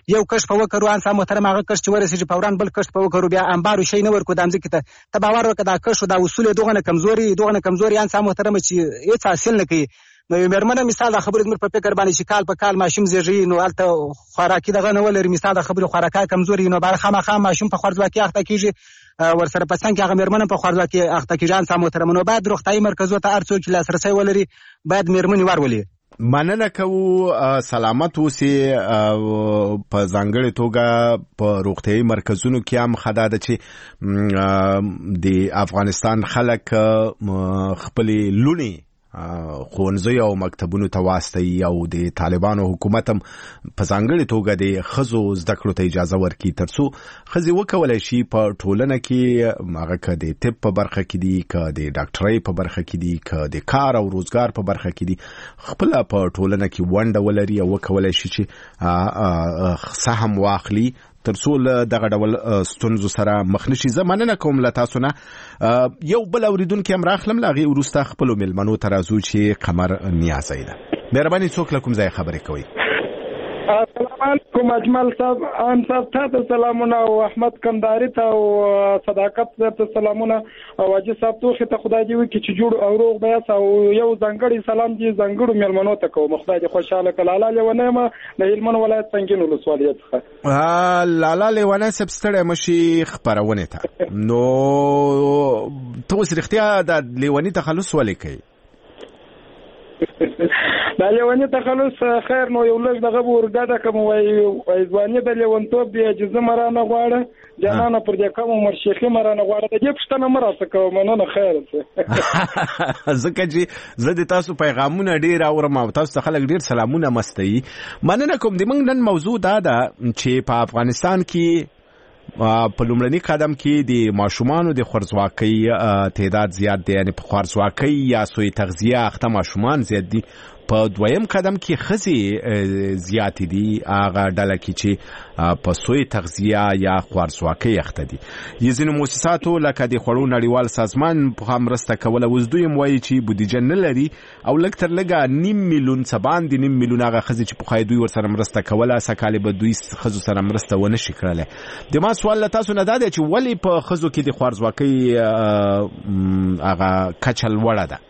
یو کښت په وکړو ان سم محترم هغه کښت چې ورسېږي فوران بل کښت په وکړو بیا انبارو شي نه ورکو د ځمکې ته ته باور وکړه دا کښت دا اصول دغه نه کمزوري دغه نه کمزوري ان سم محترم چې هیڅ حاصل نه کوي نو مېرمنه مثال د خبرې زموږ په فکر باندې چې کال په کال ماشوم زیږي نو هلته خوراکي دغه نه ولري مثال د خبرې خوراکي کمزوري نو باید خامخا ماشوم په خوارځواکي اخته کېږي ورسره په څنګ کې هغه مېرمنه په خوارځواکي اخته کېږي ان سم محترم نو باید روغتیايي مرکزونو ته هر څوک لاسرسی ولري باید مېرمنې ورولي. مننه کوو سلامت اوسئ. په ځانګړې توګه په روغتیايي مرکزونو کې هم خدا ده چې د افغانستان خلک خپلې لونې ښوونځیو او مکتبونو ته واستوي او د طالبانو حکومت هم په ځانګړې توګه د ښځو زده کړو ته اجازه ورکړي تر څو ښځې وکولی شي په ټولنه کې هغه که د طب په برخه کې دي که د ډاکټرۍ په برخه کې دي که د کار او روزګار په برخه کې دي خپله په ټولنه کې ونډه ولري او وکولی شي چې سهم واخلي تر څو له دغه ډول ستونزو سره مخ نشي. زه مننه کوم له تاسو نه. یو بل اورېدونکی هم راخلم له هغې وروسته خپلو مېلمنو ته راځو چې قمر نیازی ده. مهرباني څوک له کوم ځای خبرې کوئ؟ السلام علیکم اجمل صاحب ان صاحب ته سلامونه او احمد کنداری ته او صداقت ته سلامونه او اجي صاحب ته ته خدای دې وکړي چې جوړ او روغ بیاس او یو ځنګړی سلام دې ځنګړو مېلمنو ته کوم خدای دې خوشاله کړي. لالا لیونه ما د هلمند ولایت څنګه ولسوالۍ څخه ها لالا لیونه سبستړی مشي خبرونه ته نو ته اوس رښتیا د لیونی تخلص ولې کوي؟ دا لیونی تخلص خیر نو یو لږ دغه ورګه کوم وای ځواني د لیونتوب بیا اجازه مرانه غواړه جانانه پر دې کوم عمر شیخي مرانه غواړه د دې پښتنه مراسته کوم نه نه خیر څه ځکه چې زه د تاسو پیغامونه ډیر اورم او تاسو خلک ډیر سلامونه مستي. مننه کوم. د موږ نن موضوع دا ده چې په افغانستان کې په لومړني قدم کې د ماشومانو د خوارځواکۍ تعداد زیات دی، یعنی په خوارځواکۍ یا سوی تغذیه اخته ماشومان زیات دي. په دویم قدم کې ښځې زیاتې دي هغه ډله کې چې په سوی تغذیه یا خوارځواکۍ اخته دي. ځینو مؤسساتو لکه د خوړو نړیوال سازمان په مرسته کوله اوس دوی هم وایي چې بودیجه نه لري او لږ تر لږه نیم میلیون څه باندې نیم میلیون هغه ښځې چې پخوا دوی ورسره مرسته کوله سږ به دوی ښځو سره مرسته ونه شي کړلی. د ما سوال له تاسو نه دا دی چې ولې په ښځو کې د خوارځواکۍ هغه کچه لوړه ده؟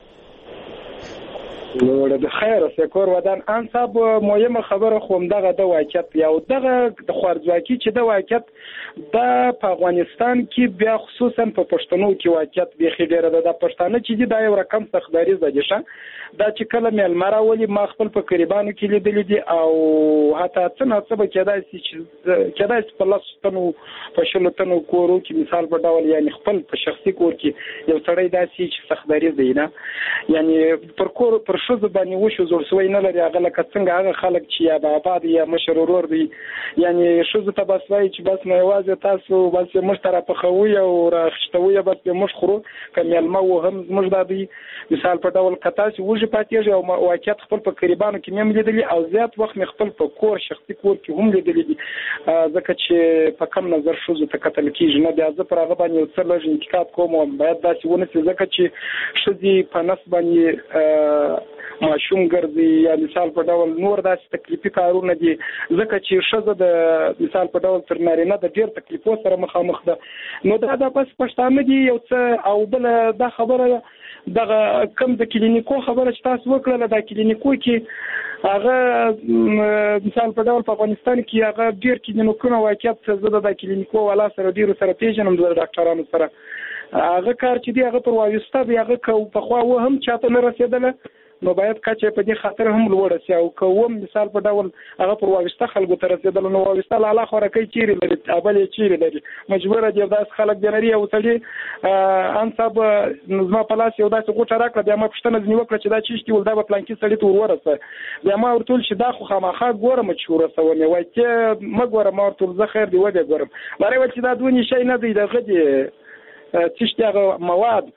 نو د خیر سکور ودان ان صاحب مهمه خبره خو دغه د واقعیت یو دغه د خوارځواکۍ چې د واقعیت د په افغانستان کې بیا خصوصا په پښتنو کې واقعیت به خډيره ده. د پښتانه چې دا یو رقم تخداري زده شه دا چې کله مېلمره ولي ما خپل په قریبانو کې لیدلې دي او حتی څنګه څه به کېدای شي چې کېدای شي په لاس تنو په شلو تنو کورو کې مثال په ډول یعنی خپل په شخصي کور کې یو سړی داسي چې تخداري دی نه یعنی پر کور پر شوز باندې وشو زور سوی نه لري هغه لکه څنګه هغه خلک چې یا بابا دی یا مشر ورور دی یعنی شوز ته بس وای چې بس نه یوازې تاسو بس مشترا په خوي او راخښتوي بس مش خرو کمل مو هم مش دادي مثال په ډول کتا چې وږي پاتېږي او واقعیت خپل په قریبانو کې مې لیدلې او زیات وخت مې خپل په کور شخصي کور کې هم لیدلې دي ځکه چې په کم نظر شوز ته قتل کیږي نه بیا زه پر هغه باندې څه لږ انتقاد کوم باید داسې ونه چې ځکه چې شذي په نس باندې ماشوم ګرځي یا مثال په ډول نور داسې تکلیفي کارونه دي ځکه چې ښځه د مثال په ډول تر نارینه د ډېر تکلیفو سره مخامخ ده. نو دا د بس پښتانه دي یو څه او بل دا خبره دغه کم د کلینیکو خبره چې تاسو وکړه د کلینیکو کې هغه مثال په ډول په افغانستان کې هغه ډېر کلینیکونه واقعیت زده د کلینیکو والا سره ډېر سره پیژنم د ډاکټرانو سره هغه کار چې دی هغه پر واوسته دی هغه کو په خوا و هم چاته نه رسیدله نو باید کچه په دې خاطر هم لوړ شي او کوم مثال په ډول هغه پر واوسته خلکو ته رسیدل نو واوسته لاله خورکې چیرې لري ابل چیرې لري مجبور دي داس خلک جنري او سړي ان صاحب نظم په لاس یو داسې غوټه راکړه بیا ما پښتنه ځنی وکړه چې دا چیشتي ول دا په پلان کې سړی ته ورورسه بیا ما ورتول چې دا خو خامخا ګورم چې ورسه ونه وای چې ما ګورم ما ورتول زه خیر دی وځه ګورم لاره ول چې دا دونی شي نه دی دغه دي چیشتي هغه مواد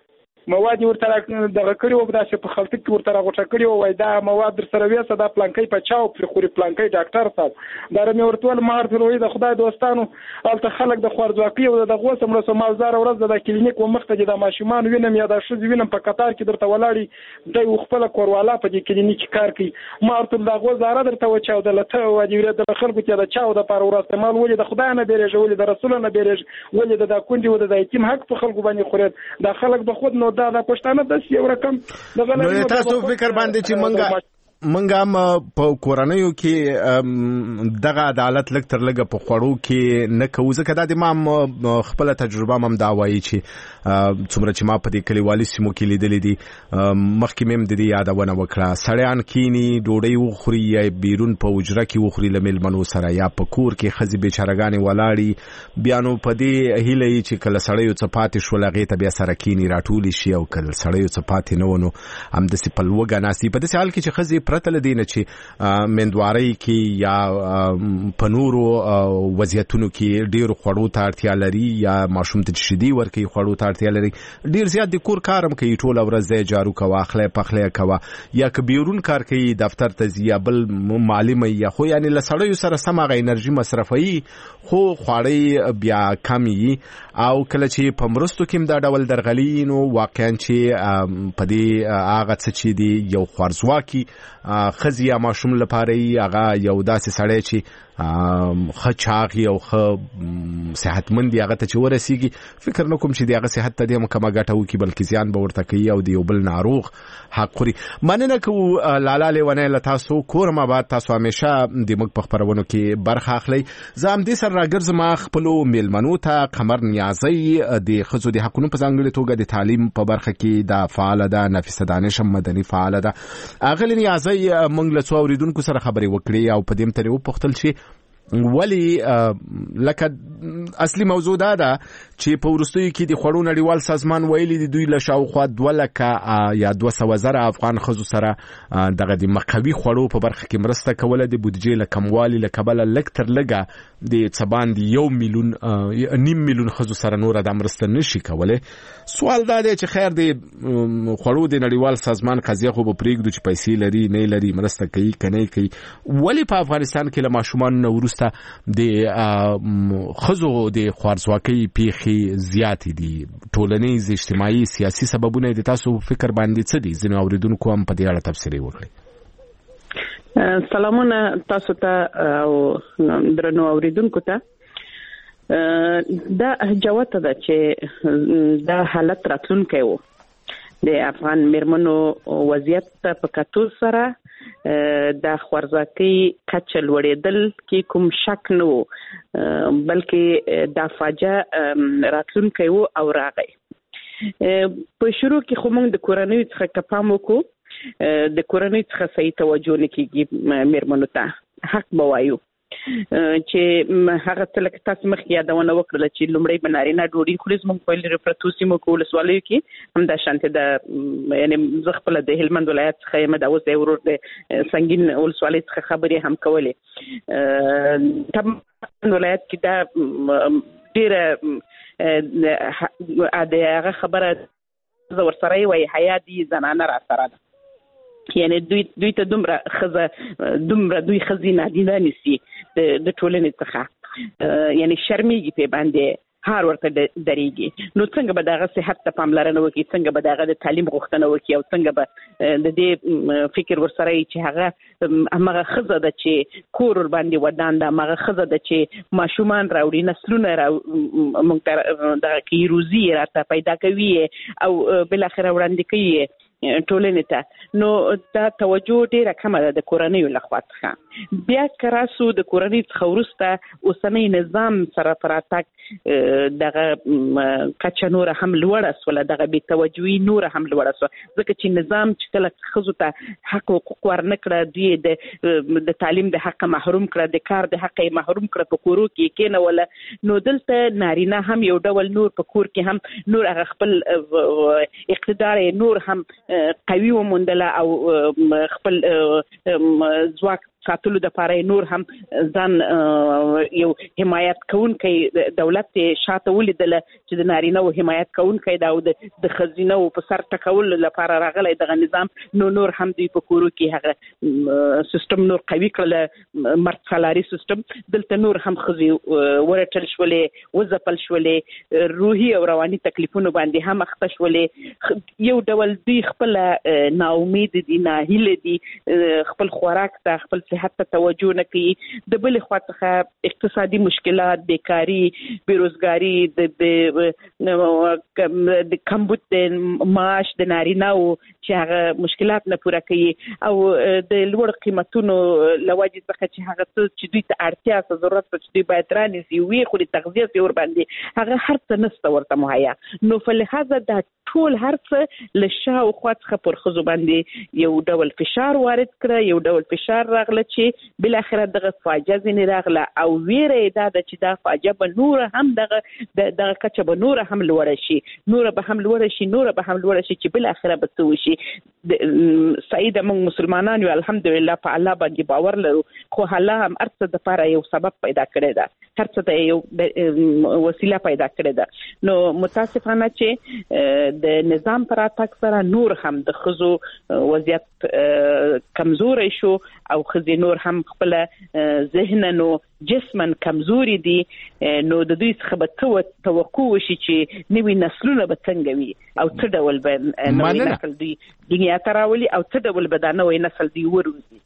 مواد ورته دغه کړي او داسې په خلطه کې ورته راغوټه کړي او وای دا مواد در سره وېسه دا پلانکۍ په چاو پر خوري پلانکۍ ډاکټر صاحب دا مې ورته مار ته وای د خدای دوستانو الته خلک د خوارځواکۍ او د غوسه مرسته مالدار ورځ د کلینیک و مخته د ماشومان وینم یا د شوز وینم په قطار کې درته ولاړی د خپل کوروالا په دې کلینیک کار کوي مار ته د غوزاره درته و چاو د لته و دی د خلکو ته د چاو د پاره ورسته مال ولې د خدای نه بیرېږي ولې د رسول نه بیرېږي ولې د کونډي و د یتیم حق په خلکو باندې خوري د خلک د خود نو دا د پښتانه د یو رقم د غلط نو تاسو فکر باندې چې منګه منګه هم په کورنیو کې دغه عدالت لږ تر لږه په خوړو کې نه کوو ځکه دا د ما خپل تجربه هم دا وایي چې څومره چې ما په دې کلیوالي سیمو کې لیدلې دي مخکې مې هم د دې یادونه وکړه سړیان کینی ډوډۍ وخوري یا بیرون په حجره کې وخوري له میلمنو سره یا په کور کې ښځې بیچارهګانې ولاړي بیا نو په دې هیله یي چې کله سړی څه پاتې شول هغې ته بیا سره کینی راټولې شي او کله سړی څه پاتې نه و نو همداسې په لوږه ناستي په داسې حال کې چې ښځې پرته له دې نه چې مندوارۍ کې یا په نورو وضعیتونو کې ډېرو خوړو ته اړتیا لري یا ماشوم ته شیدې ورکوي خوړو ته اړتیا لري ډېر زیات د کور کار هم کوي ټوله ورځ دی جارو کوه اخلی پخلی کوه یا که بیرون کار کوي دفتر ته ځي یا بل معلمه یا خو یعنې له سړیو سره سم هغه انرژي مصرفوي خو خواړی بیا کم وي او کله چې په مرستو کې هم دا ډول درغلي نو واقعا چې په دې هغه څه چې دي یو خوارځواکي ښځې یا ماشوم لپاره یې هغه یو داسې سړی چې ښه چاغ او ښه صحتمند هغه ته چې ورسیږي فکر نه کوم چې د هغه صحت ته دې هم کومه ګټه وکړي بلکې زیان به ورته کوي او د یو بل ناروغ حق خوري مننه کوو لالا لیونی له تاسو کور ما بعد تاسو همیشه د موږ په خپرونو کې برخه اخلئ زه همدې سره راګرځم خپلو میلمنو ته قمر نیازی د ښځو د حقونو په ځانګړې توګه د تعلیم په برخه کې دا فعاله ده نفیسه دانش هم مدني فعاله ده اغلې نیازی موږ له څو اورېدونکو سره خبرې وکړې او په دې هم ترې وپوښتل چې ولی لکه اصلي موضوع دا ده چې په وروستیو کې د خوړو نړیوال سازمان ویلي دي دوی له شاوخوا دوه لکه یا دوه سوه زره افغان ښځو سره دغه د مقوي خوړو په برخه کې مرسته کوله د بودیجې له کموالي له کبله لږ تر لږه د څه باندې یو میلیون نیم میلیون ښځو سره نوره دا مرسته نشي کولی سوال دا دی چې خیر د خوړو د نړیوال سازمان قضیه خو به پرېږدو چې پیسې لري نه لري مرسته کوي که نه کوي ولې په افغانستان کې له ماشومانو نه وروسته د ښځو د خوارځواکۍ پیښې زیاتې دي ټولنیز اجتماعي سیاسي سببونه د تاسو فکر باندې څه دي ځینې اورېدونکو هم په دې اړه تبصرې وکړي سلامونه تاسو ته او درنو اورېدونکو ته دا جوته ده چې دا حالت راتلونکی و د افغان میرمنو وضعیت په کتو سره د خوارځواکۍ کچه لوړېدل کې کوم شک نه و بلکې دا فاجعه راتلونکی و او راغی په شروع کې خو موږ د کورنیو څخه که پام وکړو د کورنیو څخه صحیح توجه نه کېږي میرمنو ته حق به وایو چې هغه څه لکه تاسو مخکې یادونه وکړله چې لومړی به نارینه ډوډۍ خوري زموږ په لرې پرتو سیمو کې ولسوالیو کې همدا شانتې د یعنې زه خپله د هلمند ولایت څخه یم دا اوس د ورور د سنګین ولسوالۍ څخه خبرې هم کولې هلمند ولایت کې دا ډېره د هغه خبره زه ورسره یې وایي حیا دي زنانه را سره ده یعنی دوی دوی ته دومره ښځه دومره دوی ښځې نادیده نیسي د ټولنې څخه یعنی شرمېږي پرې باندې هار ورته درېږي نو څنګه به د هغه صحت ته پاملرنه وکړي څنګه به د هغه د تعلیم غوښتنه وکړي او څنګه به د دې فکر ورسره وي چې هغه همغه ښځه ده چې کور ورباندې ودان ده همغه ښځه ده چې ماشومان راوړي نسلونه را موږ ته دغه کوي روزي یې راته پیدا کوي او بالاخره وړاندې کوي ټولنې ته نو دا توجه ډېره کمه ده د کورنیو لخوا څخه بیا که راسو د کورنۍ څخه وروسته اوسنی نظام سره په راتګ دغه کچه نوره هم لوړه سوله دغه بې توجهي نوره هم لوړه سوه ځکه چې نظام چې کله ښځو ته حق حقوق ورنه کړه دوی د تعلیم د حقه محروم کړه د کار د حقه یې محروم کړه په کورو کې یې کېنوله نو دلته نارینه هم یو ډول نور په کور کې هم نور هغه خپل اقتدار یې نور هم قوي وموندله او خپل ځواک ساتلو د پاره نور هم ځان یو حمایت کوونکی دولت شاته ولیدل چې د نارینه او حمایت کوونکی دا د خزینه او په سر ټکول لپاره راغلی دغه نظام نو نور هم دوی په کورو کې هغه سیستم نور قوي کړل مرد سالاري سیستم دلته نور هم خزي ورټل شولې وزپل شولې روحي او رواني تکلیفونو باندې هم اخته شولې یو ډول دوی خپل نا امید دي نه هیله دي خپل خوراک ته خپل صحت ته توجه نه کوي د بل خوا څخه اقتصادي مشکلات بیکاری بیروزګاری د د کمبود د معاش د نارینه او چې هغه مشکلات نه پوره کوي او د لوړ قیمتونو لوجې څخه چې هغه څه چې دوی ته اړتیا څه ضرورت په چې دوی باید رانیسي وي خو د تغذیه سي ور باندې هغه هر څه نشته ورته مهیا نو فلهذا دا ټول هر څه له شاوخوا څخه پر ښځو باندې یو ډول فشار وارد کړه یو ډول فشار راغله چې بل اخر دغه فاجعه ځینې راغله او ویره دا د چې دا فاجعه به نور هم دغه دغه کچه به نور هم لوړ شي نور به هم لوړ شي نور به هم لوړ شي چې بل اخر به څه وشي سعید موږ مسلمانان یو الحمدلله په الله باندې باور لرو خو الله هم ارڅ د لپاره یو سبب پیدا کړی دا هر څه ته یو وسیله پیدا کړی دا نو متاسفانه چې د نظام پر اتاک سره نور هم د خزو وضعیت کمزوري شو او خزي نور هم خپل ذهننو جسمن کمزوري دي نو د دوی څخه به توقع وشي چې نوې نسلونه به څنګه وي او څه ډول به نوې نسل دوی دنیا ته راولي او څه ډول به دا نوې نسل دوی وروزي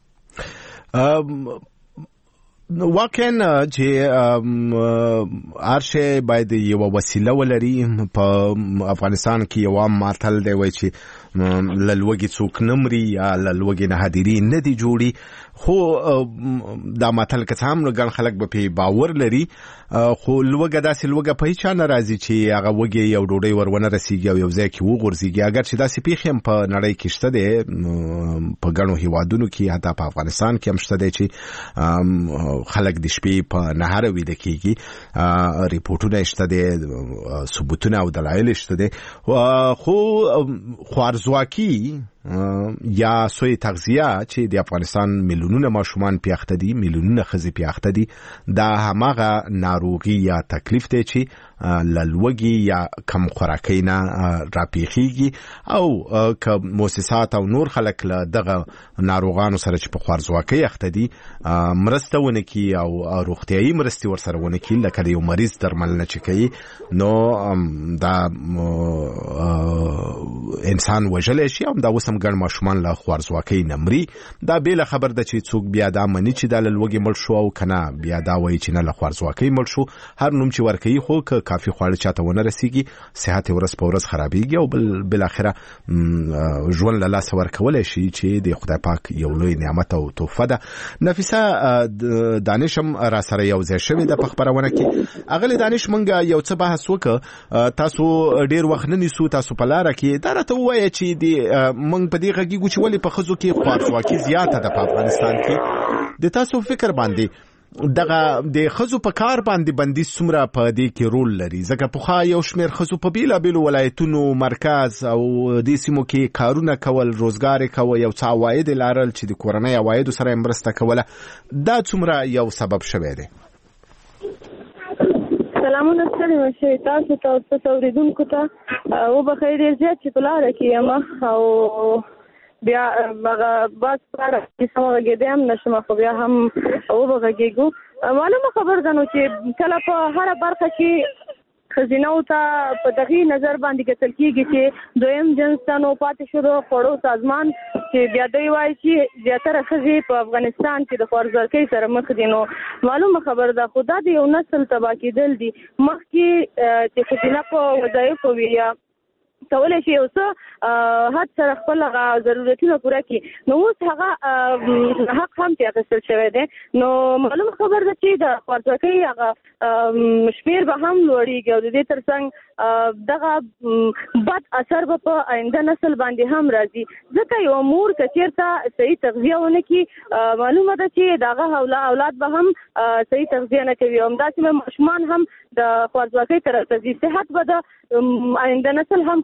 واقعا چې ارشه باید یو وسیله ولري په افغانستان کې یو عام ماتل دی وای چې للوګي څوک نمري یا للوګي نه حاضری نه دی جوړي خو دا ماتل که هم نو ګڼ خلک به په باور لري خو لوګه داسې لوګه په هیڅ نه راځي چې هغه وګي یو ډوډۍ ورونه رسیږي او یو ځای کې وغورځيږي اگر چې داسې پیښې هم په نړۍ کې شته دي په ګڼو هیوادونو کې حتی په افغانستان کې هم شته دي چې خلک د شپې په نهار ویده کېږي ریپورټونه شته دي ثبوتونه او دلایل شته دي خو خوارزواکي یا سوی تغذیه چې د افغانستان میلیونونه ماشومان پیاخته دي میلیونونه ښځې پیاخته دي دا هماغه ناروغي یا تکلیف دی چې للوګي یا کم خوراکۍ نه راپیښیږي او که مؤسسات او نور خلک له دغه ناروغانو سره چې په خوارزواکۍ اخته دي مرسته ونه کړي او روغتیایي مرستې ورسره ونه کړي لکه د یو مریض درملنه چې کوي نو دا انسان وژلی شي او دا اوس هم ګڼ ماشومان له خوارزواکۍ نه مري دا بېله خبر ده چې څوک بیا دا مني چې دا له لوږې مړ شو او که نه بیا دا وایي چې نه له خوارزواکۍ مړ شو هر نوم چې ورکوي خو که کافي خواړه چاته ونه رسیږي صحت یې ورځ په ورځ خرابېږي او بل بالاخره ژوند له لاسه ورکولی شي چې د خدای پاک یو لوی نعمت او تحفه ده نفیسه دانش هم را سره یو ځای شوې ده په خپرونه کې اغلې دانش موږ یو څه بحث وکړه تاسو ډېر وخت نه نیسو تاسو په لاره کې دا راته ووایه چې د موږ په دې غږیږو چې ولې په ښځو کې خوارزواکي زیاته ده په افغانستان کې د تاسو فکر باندې دغه د ښځو په کار باندې بندیز څومره په دې کې رول لري ځکه پخوا یو شمېر ښځو په بېلابېلو ولایتونو مرکز او دې سیمو کې کارونه کول روزګار یې کوه یو څه عواید یې لرل چې د کورنۍ عوایدو سره یې مرسته کوله دا څومره یو سبب شوی دی سلامونه ستړي مشئ تاسو ته او ستاسو اورېدونکو ته وبخئ ډېر زیات چې په لاره کې یم او بیا هغه بس په اړه چې سم غږېدی هم نه شم خو بیا هم وبغږېږو معلومه خبر ده نو چې کله په هره برخه کې ښځینهو ته په دغې نظر باندې کتل کېږي چې دویم جنس ته نو پاتې شو د خوړو سازمان چې بیا دوی وایي چې زیاتره ښځې په افغانستان کې د خوارزواکۍ سره مخ دي نو معلومه خبر ده خو دا د یو نسل تباه کېدل دي مخکې چې ښځینه په وظایفو وي یا کولی شي یو څه حد سره خپل هغه ضرورتونه پوره کړي نو اوس هغه حق هم چې اخیستل شوی دی نو معلومه خبر ده چې د خوارزواکۍ هغه شمېر به هم لوړېږي او د دې تر څنګ دغه بد اثر به په آینده نسل باندې هم راځي ځکه یو مور که چېرته صحیح تغذیه ونه کړي معلومه ده چې د هغه اولاد به هم صحیح تغذیه نه کوي همداسې به ماشومان هم د خوارزواکۍ طرف ته ځي صحت به د آینده نسل هم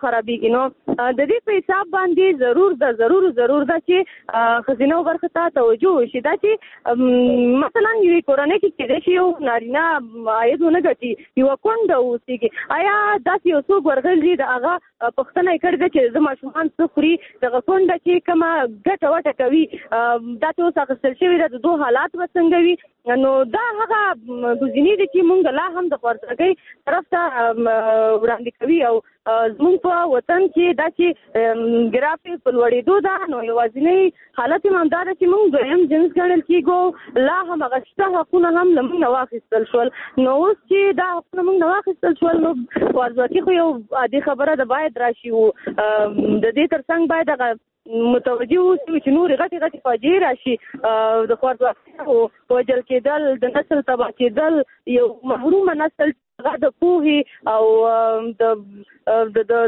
خرابېږي. نو د دې په حساب باندې ضرور ده ضرور ضرور ده چې ښځینه برخه ته توجه وشي. دا چې مثلا یوې کورنۍ کې کېدای شي یو نارینه عاید ونه ګټي یوه کونډه اوسېږي، آیا داسې یو څوک ورغلی د هغه پوښتنه یې کړې ده چې زه ماشومان څه خوري، دغه کونډه چې کومه ګټه وټه کوي دا چې اوس اخیستل شوې ده د دوه حالات به څنګه وي. نو دا هغه ګزینې دي چې مونږ لا هم د خوارځواکۍ طرف ته وړاندې کوي او زمونږ په وطن کې دا چې ګرافي په لوړېدو ده نو یوازینی حالت یې همدا ده چې مونږ دویم جنس ګڼل کېږو، لا هم هغه شته حقونه هم له مونږ نه واخیستل شول. نو اوس چې دا حقونه مونږ نه واخیستل شول نو خوارځواکي خو یو عادي خبره ده، باید راشي و د دې تر څنګ باید هغه متوجه اوسو چې نورې غټې غټې فاجعې راشي، د خوارځواکۍ وژل کېدل، د نسل تباه کېدل، یو محرومه نسل هغه د پوهې او د د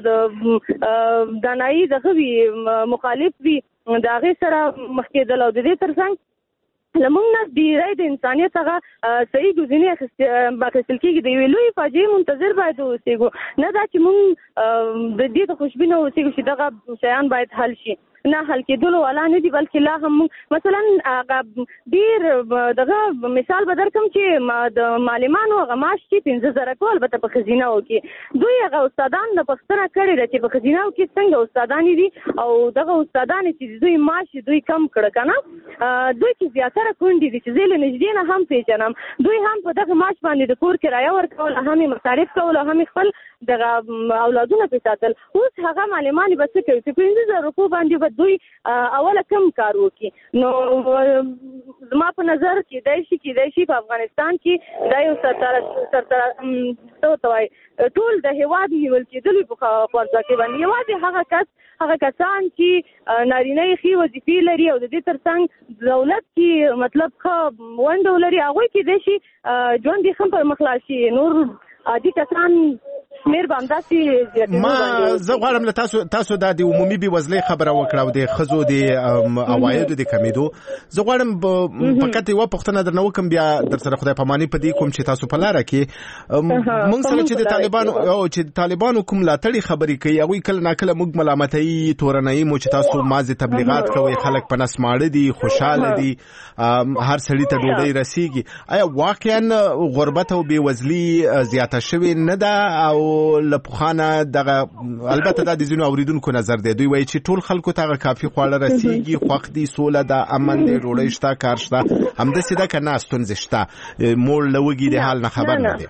د دانایي دغه وي مخالف وي د هغې سره مخ کېدل او د دې تر څنګ له موږ نه ډېری د انسانیت هغه صحیح ګزینې اخیستل کېږي. د یوې لویې فاجعې منتظر باید اوسېږو، نه دا چې موږ د دې ته خوشبینه اوسېږو چې دغه شیان باید حل شي. نه حل کېدلو والا نه دي، بلکې لا هم مثلا هغه ډېر دغه مثال به درکړم چې د معلمانو هغه معاش چې پنځه زره کو البته په ښځینهو کې دوی هغه استادان نه پوښتنه کړې ده چې په ښځینهو کې څنګه استادانې دي او دغه استادانې چې دوی معاش دوی کم کړه که نه، دوی کې زیاتره کونډې دي چې زه له نږدې نه هم پېژنم، دوی هم په دغه معاش باندې د کور کرایه ورکوله، هم یې مصارف کول او هم یې خپل دغه اولادونه پرې ساتل. اوس هغه معلمانې به څه کوي چې پنځه زره روپو باندې دوی اوله کم کار وکړي. نو زما په نظر کېدای شي کېدای شي په افغانستان کې دا یو سرتره څه ورته وایي ټول د هېواد نیول کېدلو په خوارځواکۍ باندې یوازې هغه کس هغه کسان چې نارینه یې ښې وظیفې لري او د دې تر څنګ دولت کې مطلب ښه ونډه ولري هغوی کېدای شي ژوند یې ښه پر مخ لاړ شي. نور عادي کسان شمیر به همداسې ما زه غواړم له تاسو تاسو دا د عمومي بېوزلۍ خبره وکړه او د ښځو د عوایدو د کمېدو. زه غواړم فقط یوه پوښتنه درنه وکړم، بیا در سره خدای پاماني په دې کوم چې تاسو په لاره کې موږ سره چې د طالبانو او چې د طالبانو کوم ملاتړي خبرې کوي هغوی کله ناکله موږ ملامتوي تورنوي مو چې تاسو مازې تبلیغات کوئ، خلک په نس ماړه دي، خوشحاله دي، هر سړي ته ډوډۍ رسیږي. آیا واقعا غربت او بېوزلي زیاته شوې نه ده او لپخانه دغه البته دا د ځینو اوریدونکو نظر دی، دوی وایي چې ټول خلکو ته کافي خواړه رسیږي، خوښ دي، سوله ده، امن دی، ډوډۍ شته، کار شته، همداسې ده که نه ستونزې شته، مور له وږي د حال نه خبر نه دی؟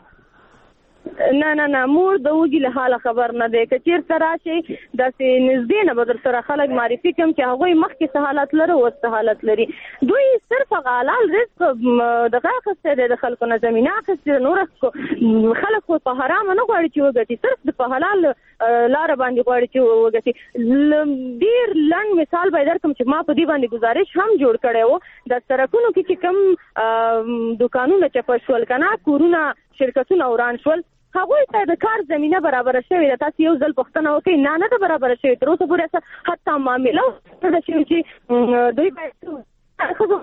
نه نه نه مور د وږي له حاله خبر نه دی. که چېرته راشئ داسې نږدې نه به در سره خلک معرفي کړم چې هغوی مخکې څه حالت لري اوس څه حالت لري. دوی صرف هغه حلال رزق دغه اخیستی دی، د خلکو نه زمینه اخیستې ده، نور خلک خو په حرامه نه غواړي چې وګټي، صرف د په حلال لاره باندې غواړي چې وګټي. ډېر لنډ مثال به یې درکړم چې ما په دې باندې ګزارش هم جوړ کړی و. د سړکونو کې چې کوم دوکانونه چپه شول که نه، کورونه شرکتونه وران شول، هغوی ته د کار زمینه برابره شوې ده. تاسو یو ځل پوښتنه وکړئ، نه نه ده برابره شوې، تر اوسه پورې حتی معامله نه ده شوې چې دوی باید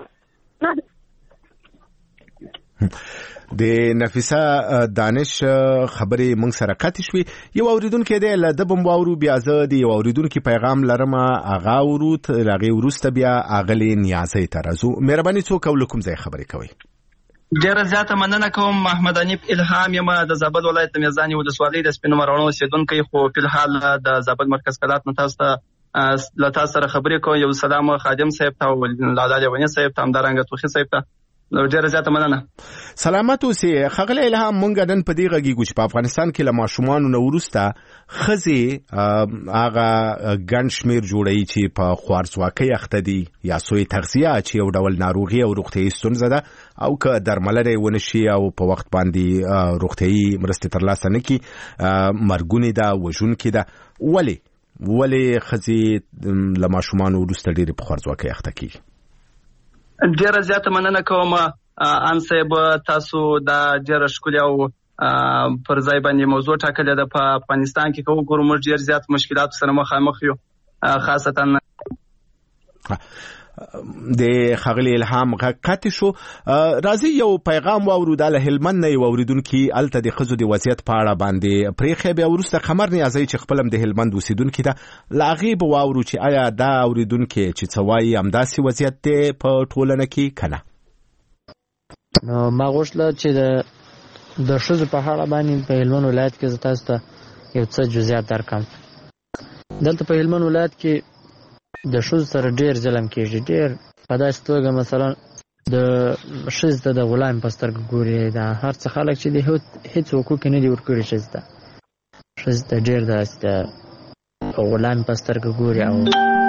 د نفیسه دانش خبرې موږ سره قطع شوې. یو اوریدونکی دی له ده به م واورو، بیا زه د یو اوریدونکي پیغام لرم هغه اورو، تر هغې وروسته بیا اغلې نیازۍ ته راځو. مهرباني څوک او له کوم ځای خبرې کوئ؟ ډیره زیاته مننه کوم. محمد حنیف الهام یم د زابل ولایت د میزانې ولسوالۍ د سپینو مروړو اوسېدونکی، خو په الحال د زابل مرکز کلات نه تاسو ته له تاسو سره خبرې کوم. یو سلام خادم صاحب ته او لالا لیونی صاحب ته، همدارنګه توخي صاحب ته ډیره زیاته مننه. سلامت اوسې. ښاغلی الهام، موږ نن په دې غږیږو چې په افغانستان کې له ماشومانو نه وروسته ښځې هغه ګڼ شمېر جوړوي چې په خوارځواکۍ اخته دي یا سوی تغذیه چې یو ډول ناروغي او روغتیایي ستونزه ده، او که درملنه یې ونه شي او په وخت باندې روغتیایي مرستې ترلاسه نه کړي، مرګونې ده، وژونکې ده. ولې ولې ښځې له ماشومانو وروسته ډېرې په خوارځواکۍ اخته کېږي؟ ډیره زیاته مننه کوم ان صاحب، تاسو دا ډیره ښکلې او پر ځای باندې موضوع ټاکلې ده. په افغانستان کې که وګورو موږ ډیر زیات مشکلاتو سره مخامخ یو، خاصتا د خغلی الهام غقت شو. راځي یو پیغام واورو د هلمند نه اوریدونکو الته د خزو د وضعیت په اړه باندې پریخه به ورسته خمر نیازي چې خپلم د هلمند اوسیدونکو ته لاغیب واورو چې آیا دا اوریدونکو چې څوای امداسي وضعیت ته په ټولنه کې کنه. نو ما غوښتل چې د د شذ په اړه باندې په هلمند ولایت کې تاسو ته یو څه جزئیات درکم. دلته په هلمند ولایت کې د شذ سره ډیر ظلم کیږي. ډیر په داسې توګه مثلا د شذ ته د غلام په سترګه ګوري. دا هر څه خلک چې د هیڅ حقوق نه دی ورکړي شذ ته شذ ته ډیر د غلام په سترګه ګوري او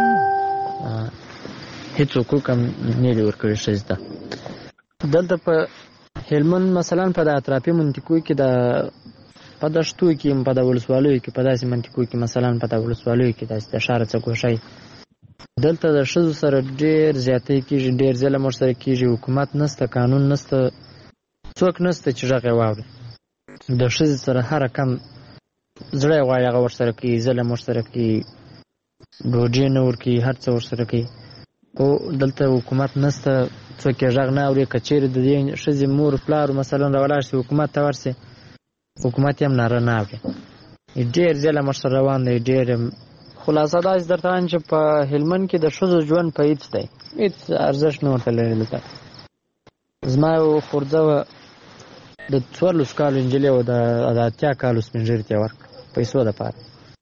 هیڅ حقوق هم نه دی ورکړي شذ ته. دلته په هلمند مثلا په د اطرافي منطقو کې د په دشتو کې په د ولسوالیو کې په داسې منطقو کې مثلا په د ولسوالیو کې داسې د ښار څخه کوشي دلته د ښځو سره ډیر زیاتې کېږي. ډیر ظلم ورسره کېږي. حکومت نسته، قانون نسته، څوک نسته چې غږ واوري. د ښځې سره هر کم زړه یې غواړي هغه ورسره کوي، ظلم ورسره کوي، ډوډۍ نه ورکوي، هر څه ورسره کوي. خو دلته حکومت نسته، څوک یې غږ نه اوري. که چېرې د دې ښځې مور پلار مثلا راولاړ شي حکومت ته ورسي، حکومت یې هم ناره نه اوري. ډېر ظلم ورسره روان دی. ډېر خلاصه دا درته وایم چې په هلمند کې د ښځو ژوند په هېڅ دی، هېڅ ارزښت نه ورته لري. دلته زما یو خورځه وه د څوارلسو کالو نجلۍ وه، د اتیا کالو سپین ږیري ته یې ورکړه پیسو دپاره.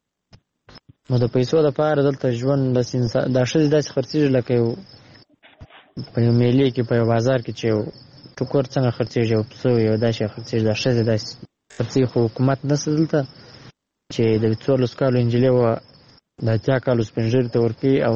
نو د پیسو دپاره دلته ژوند دا ښځې داسې خرڅېږي لکه یو په یو میلې کې په یو بازار کې چې یو ټوکر څنګه خرڅېږي، یو پسه یو داسې خرڅېږي. دا ښځې داسې خرڅېږي. خو حکومت نشته دلته چې د څوارلسو کالو نجلۍ وه د اتیا کالو سپین ږیري ته ورکوي او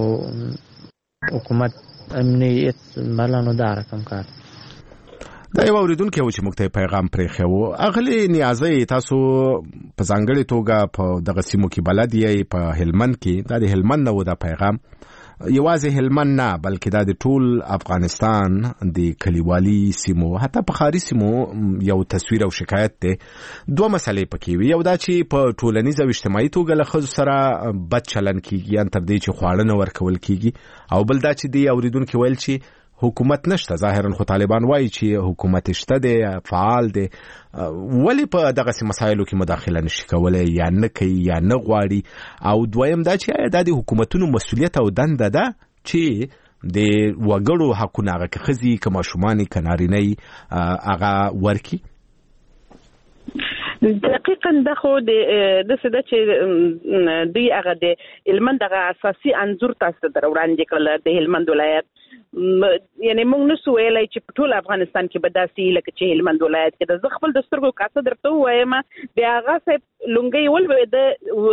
حکومت امني هېڅ بله نو دا رقم کار. دا یو اوریدونکی و چې موږ ته پیغام پرېښی و. اغلې نیازۍ تاسو په ځانګړې توګه په دغه سیمو کې بلد یې په هلمند کې. دا د هلمند نه و دا پیغام، یوازې هلمند نه بلکې دا د ټول افغانستان د کلیوالي سیمو حتی په ښاري سیمو یو تصویر او شکایت دی. دوه مسلې پکې وي. یو دا چې په ټولنیز او اجتماعي توګه له ښځو سره بد چلن کیږي، ان تر دې چې خواړه نه ورکول کیږي. او بل دا چې دی اوریدونکي ویل چې حکومت نشته. ظاهرا خو طالبان وایي چې حکومت شته دی، فعال دی، ولی په دغه مسایلو کې مداخله نشي کولای یا نه کوي یا نه غواړي. او دویم دا چې آیا دا د حکومتونو مسؤلیت او دنده ده چې د وګړو حقونه هغه که ښځې که ماشومان که نارینه هغه ورکي. دقیقاً دا خو د داسې ده چې دوی هغه د هلمند دغه اساسي انځور تاسو ته در وړاندې کړل د هلمند ولایت. یعنې موږ نشو ویلی چې په ټول افغانستان کې به داسې لکه چې هلمند ولایت کې ده. زه خپل د سترګو کاسه درته ووایم، د هغه صاحب لونګۍ ولوېده،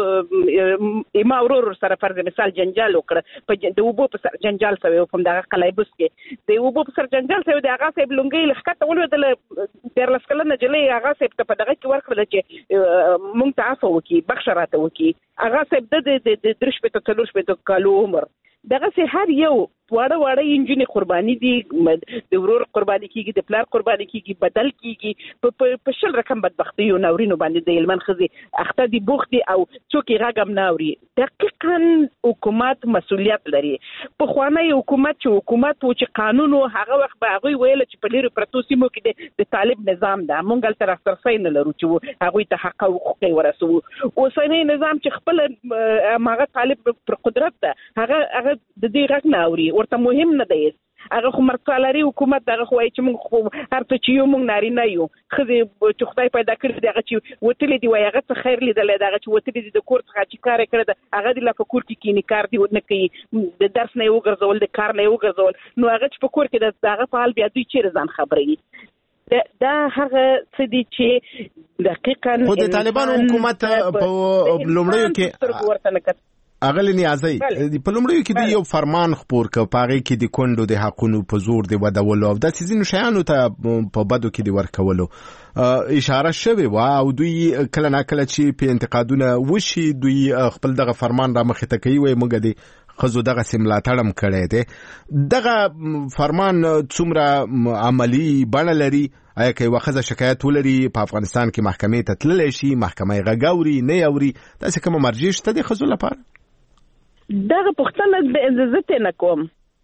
ما ورور سره فرض مثال جنجال وکړه، د اوبو په سر جنجال سوی و په همدغه قلیبوس کې، د اوبو په سر جنجال سوی، د هغه صاحب لونګۍ له ښکته ولوېدله. دیارلس کلنه نجلۍ هغه صاحب ته په دغه کې ورکړله چې موږ ته عفو وکړي، بخښه راته وکړي. هغه صاحب د درې شپېته څلور شپېته کالو عمر. دغسې هر یو واړه واړه انجونې قرباني دي، د ورور قرباني کیږي، د پلار قرباني کیږي، بدل کیږي. په شل رقم بدبختیو ناورینو باندې د هلمند ښځې اخته دي، بوخت دي او څوک یې غږ هم نه اوري. دقیقاً حکومت مسؤلیت لري. پخوانی حکومت چې حکومت و چې قانون و، هغه وخت به هغوی ویله چې په لیرې پرتو سیمو کې د طالب نظام ده، موږ هلته راسرسی نه لرو چې هغوی ته حق او حقوق یې ورسوو. اوسنی نظام چې خپله هماغه طالب پر قدرت ده، هغه هغه د دې غږ نه اوري، ورته مهم نه دی. هغه خو مرکزالري حکومت دغه خو وایي چې موږ خو هر څه چې یو موږ نارینه یو، ښځې چې خدای پیدا کړي دي هغه چې وتلي دي وایي هغه څه خیر لیدلی دی، هغه چې وتلي دي د کور څخه چې کار یې کړی ده هغه دې لا په کور کې کیني، کار دې نه کوي، د درس نه یې وګرځول، د کار نه یې وګرځول. نو هغه چې په کور کې ده د هغه په حال بیا دوی چېرې ځان خبروي؟ دا هغه څه دي چې دقیقاً خو د طالبانو حکومت په لومړیو کې اغلی نیازی په لومړیو کې د یو فرمان خپور ک پاغي کې د کندو د حقونو په زور دی ودولو او د سيزینو شیانو ته په بدو کې دی ورکولو اشاره شوی و او دوی کله نا کله چې په انتقادونه وشي دوی خپل دغه فرمان را مخې ته کوي وي موږ دی خزو دغه سملاتړم کړی دی. دغه فرمان څومره عملی بڼه لري؟ آیا که وخزه شکایت ولري په افغانستان کې محکمې ته تللی شي، محکمه یې غږاوري نه اوري، داسې کومه مرجع شته د خزو لپاره؟ دغه پوښتنه زه ته نه کوم،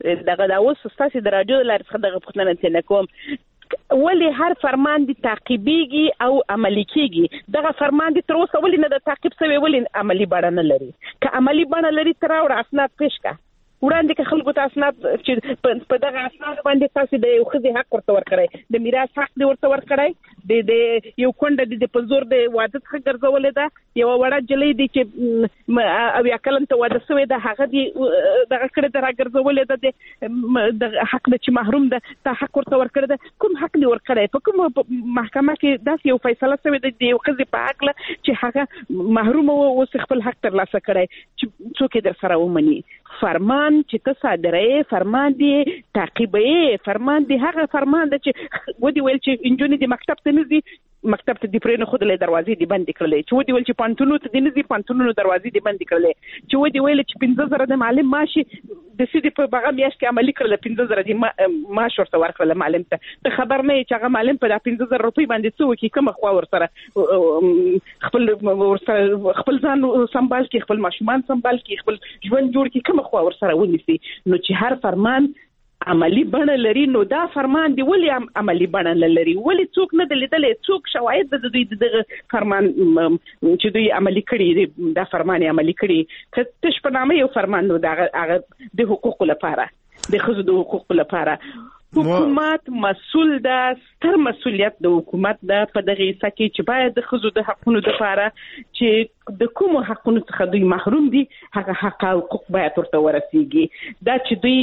دغه دا اوس تاسو د رادیو لارې څخه دغه پوښتنه څنګه کوم ولې هر فرمان دي تعقیبيږي او عملي کیږي دغه فرمان دي تر اوسه ولې نه د تعقیب شوی ولې عملي بڼه نه لري که عملي بڼه لري تر اوره اسناد پېښ کا وړاندې که خلکو ته اسناد چې په دغه اسناد باندې تاسو د یو ښځې حق ورته ورکړی د میراث حق دی ورته ورکړی د یو کونډه د په زور د واده څخه ګرځولې ده یوه وړه نجلۍ دی چې اویا کلن ته واده شوې ده هغه دې دغه کړې ده راګرځولې ده د حق نه چې محروم ده تا حق ورته ورکړی ده کوم حق دی ورکړی په کوم محکمه کې داسې یو فیصله شوې ده د یو ښځې په حق چې هغه محرومه و اوس خپل حق ترلاسه کړی چې څوک یې در سره ومني فرمان چې ته صادرې فرمان دی تعقیبې فرمان دی هغه فرمان دی چې ودی ویل چې انجونې د مکتب ته نه ځي مکتب ته د پرې نه خودلې دروازې دی بند کړلې چې ودی ویل چې پانتونو ته د نه ځي پانتونو دروازې دی بند کړلې چې ودی ویل چې پنځه زره د معلم ماشي د سیدي په بغه میاشت کې عملي کړل پنځه زره دی ماش ورته ورکړل معلم ته ته خبر نه چې هغه معلم په پنځه زره روپۍ باندې څو کې کوم خوا ورسره خپل ورسره خپل ځان سمبال کې خپل ماشومان سمبال کې خپل ژوند جوړ کې کوم خوا ورسره ونیسي نو چې هر فرمان عملی بڼه لري نو دا فرمان دی ولې عملی بڼه لري ولې څوک نه دلیدلې څوک شواهد د دوی دغه فرمان چې دوی عملی کړي دا فرمان عملی کړي که تش په نامه یو فرمان نو دا د حقوقو لپاره د ښځو د حقوقو لپاره حکومت مسؤل ده ستر مسؤلیت د حکومت ده په دغه څه کې چې باید د ښځو د حقونو لپاره چې د کوم حقونو څخه دوی محروم دي هغه حق او حقوق باید ورته ورسیږي دا چې دوی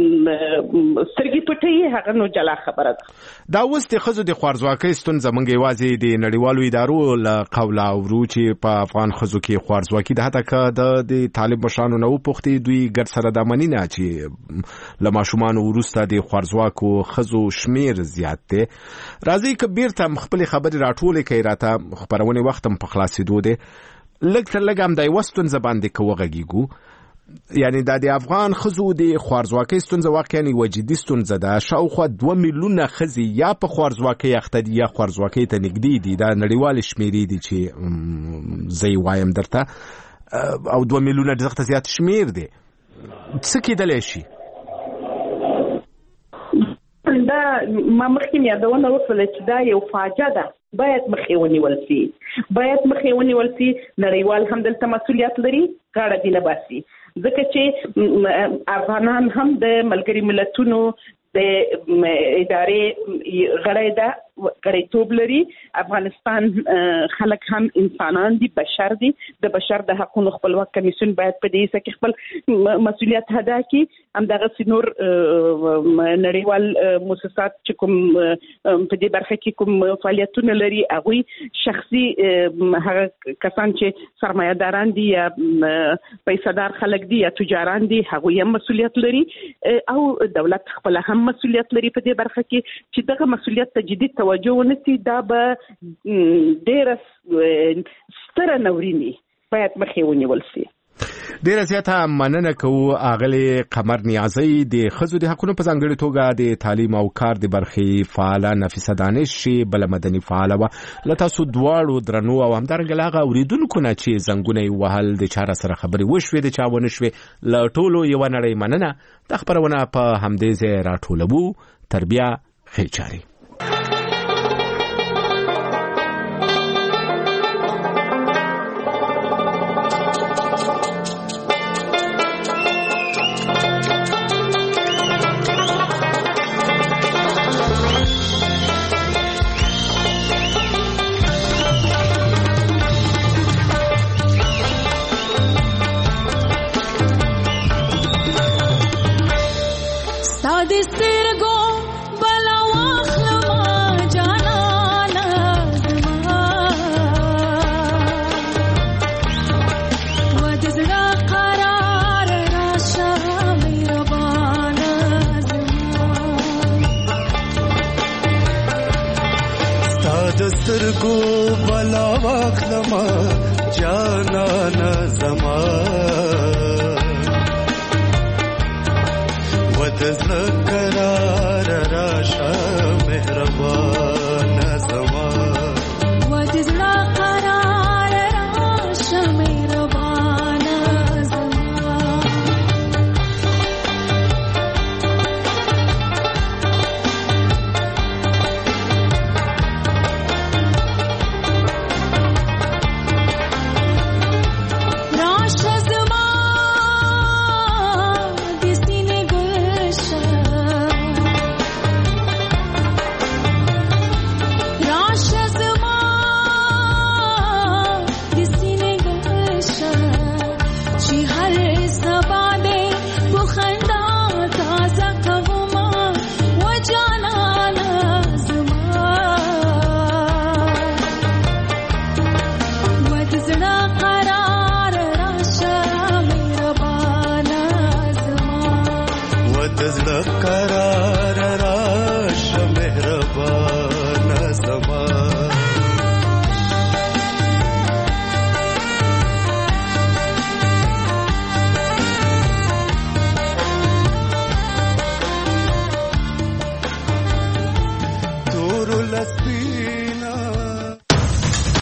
سترګې پټوي هغه نو جلا خبره ده دا اوس د ښځو د خوارځواکۍ ستونزه موږ یوازې د نړیوالو ادارو له قوله اورو چې په افغان ښځو کې خوارځواکي ده حتی که د طالب مشرانو نه وپوښتي دوی ګډ سره دا مني نه چې له ماشومانو وروسته د خوارځواکو کو خزو شمیر زیات دی راځي کبیر ته خپل خبري راټولې کوي راته خبرونه وخت په خلاصېدو دی لږ تر لږ هم د وستون زبان دی کوغږیګو یعنی د افغان خزو د خوارځواکۍ ستونزه واقعا وجدي ستونزه ده شاوخوا دوه میلیونه خزي یا په خوارځواکۍ اخته دي یا خوارځواکۍ ته نږدې دي دا نړیوال شمیرې دي چې زی وایم درته او دوه میلیونه دغه زیات شمیر دي څه کېدلی شي دا ما مخکې یادونه وکړه چې دا یو فاجعه ده باید مخې ونیول شي باید مخې ونیول شي نړیوال هم دلته مسؤلیت لري غاړه دې نه باسي ځکه چې افغانان هم د ملګري ملتونو د ادارې غړی ده غړیتوب لري افغانستان خلک هم انسانان دي بشر دي د بشر د حقوقو خپلواک کمیسیون باید په دې کې خپل مسؤلیت ادا کړي همدغه نور نړیوال مؤسسات چې کوم په دې برخه کې کوم فعالیتونه لري هغه شخصي هغه کسان چې سرمایه‌داران دي یا پیسادار خلک دي یا تجاران دي هغه هم مسؤلیت لري او دولت خپل هم مسؤلیت لري په دې برخه کې چې دغه مسؤلیت ته جدي توجه ونسی دا به ډېر ستره نورینی باید مخې ونیول شي ډیره زیاته مننه کوو اغلی قمر نیازی د ښځو د حقونو په ځانګړې توګه د تعلیم او کار د برخې فعاله نفیسه دانش بل مدني فعاله وه له تاسو دواړو درنو او همدارنګه له هغه اورېدونکو نه چې زنګونه یې وهل د چا سره خبرې وشوې د چا ونه شوې له ټولو یوه نړۍ مننه دا خپرونه په همدې ځای راټولوو تر بیا ښې چارې سترګو بلا واخلما جانانا زما ود ذکر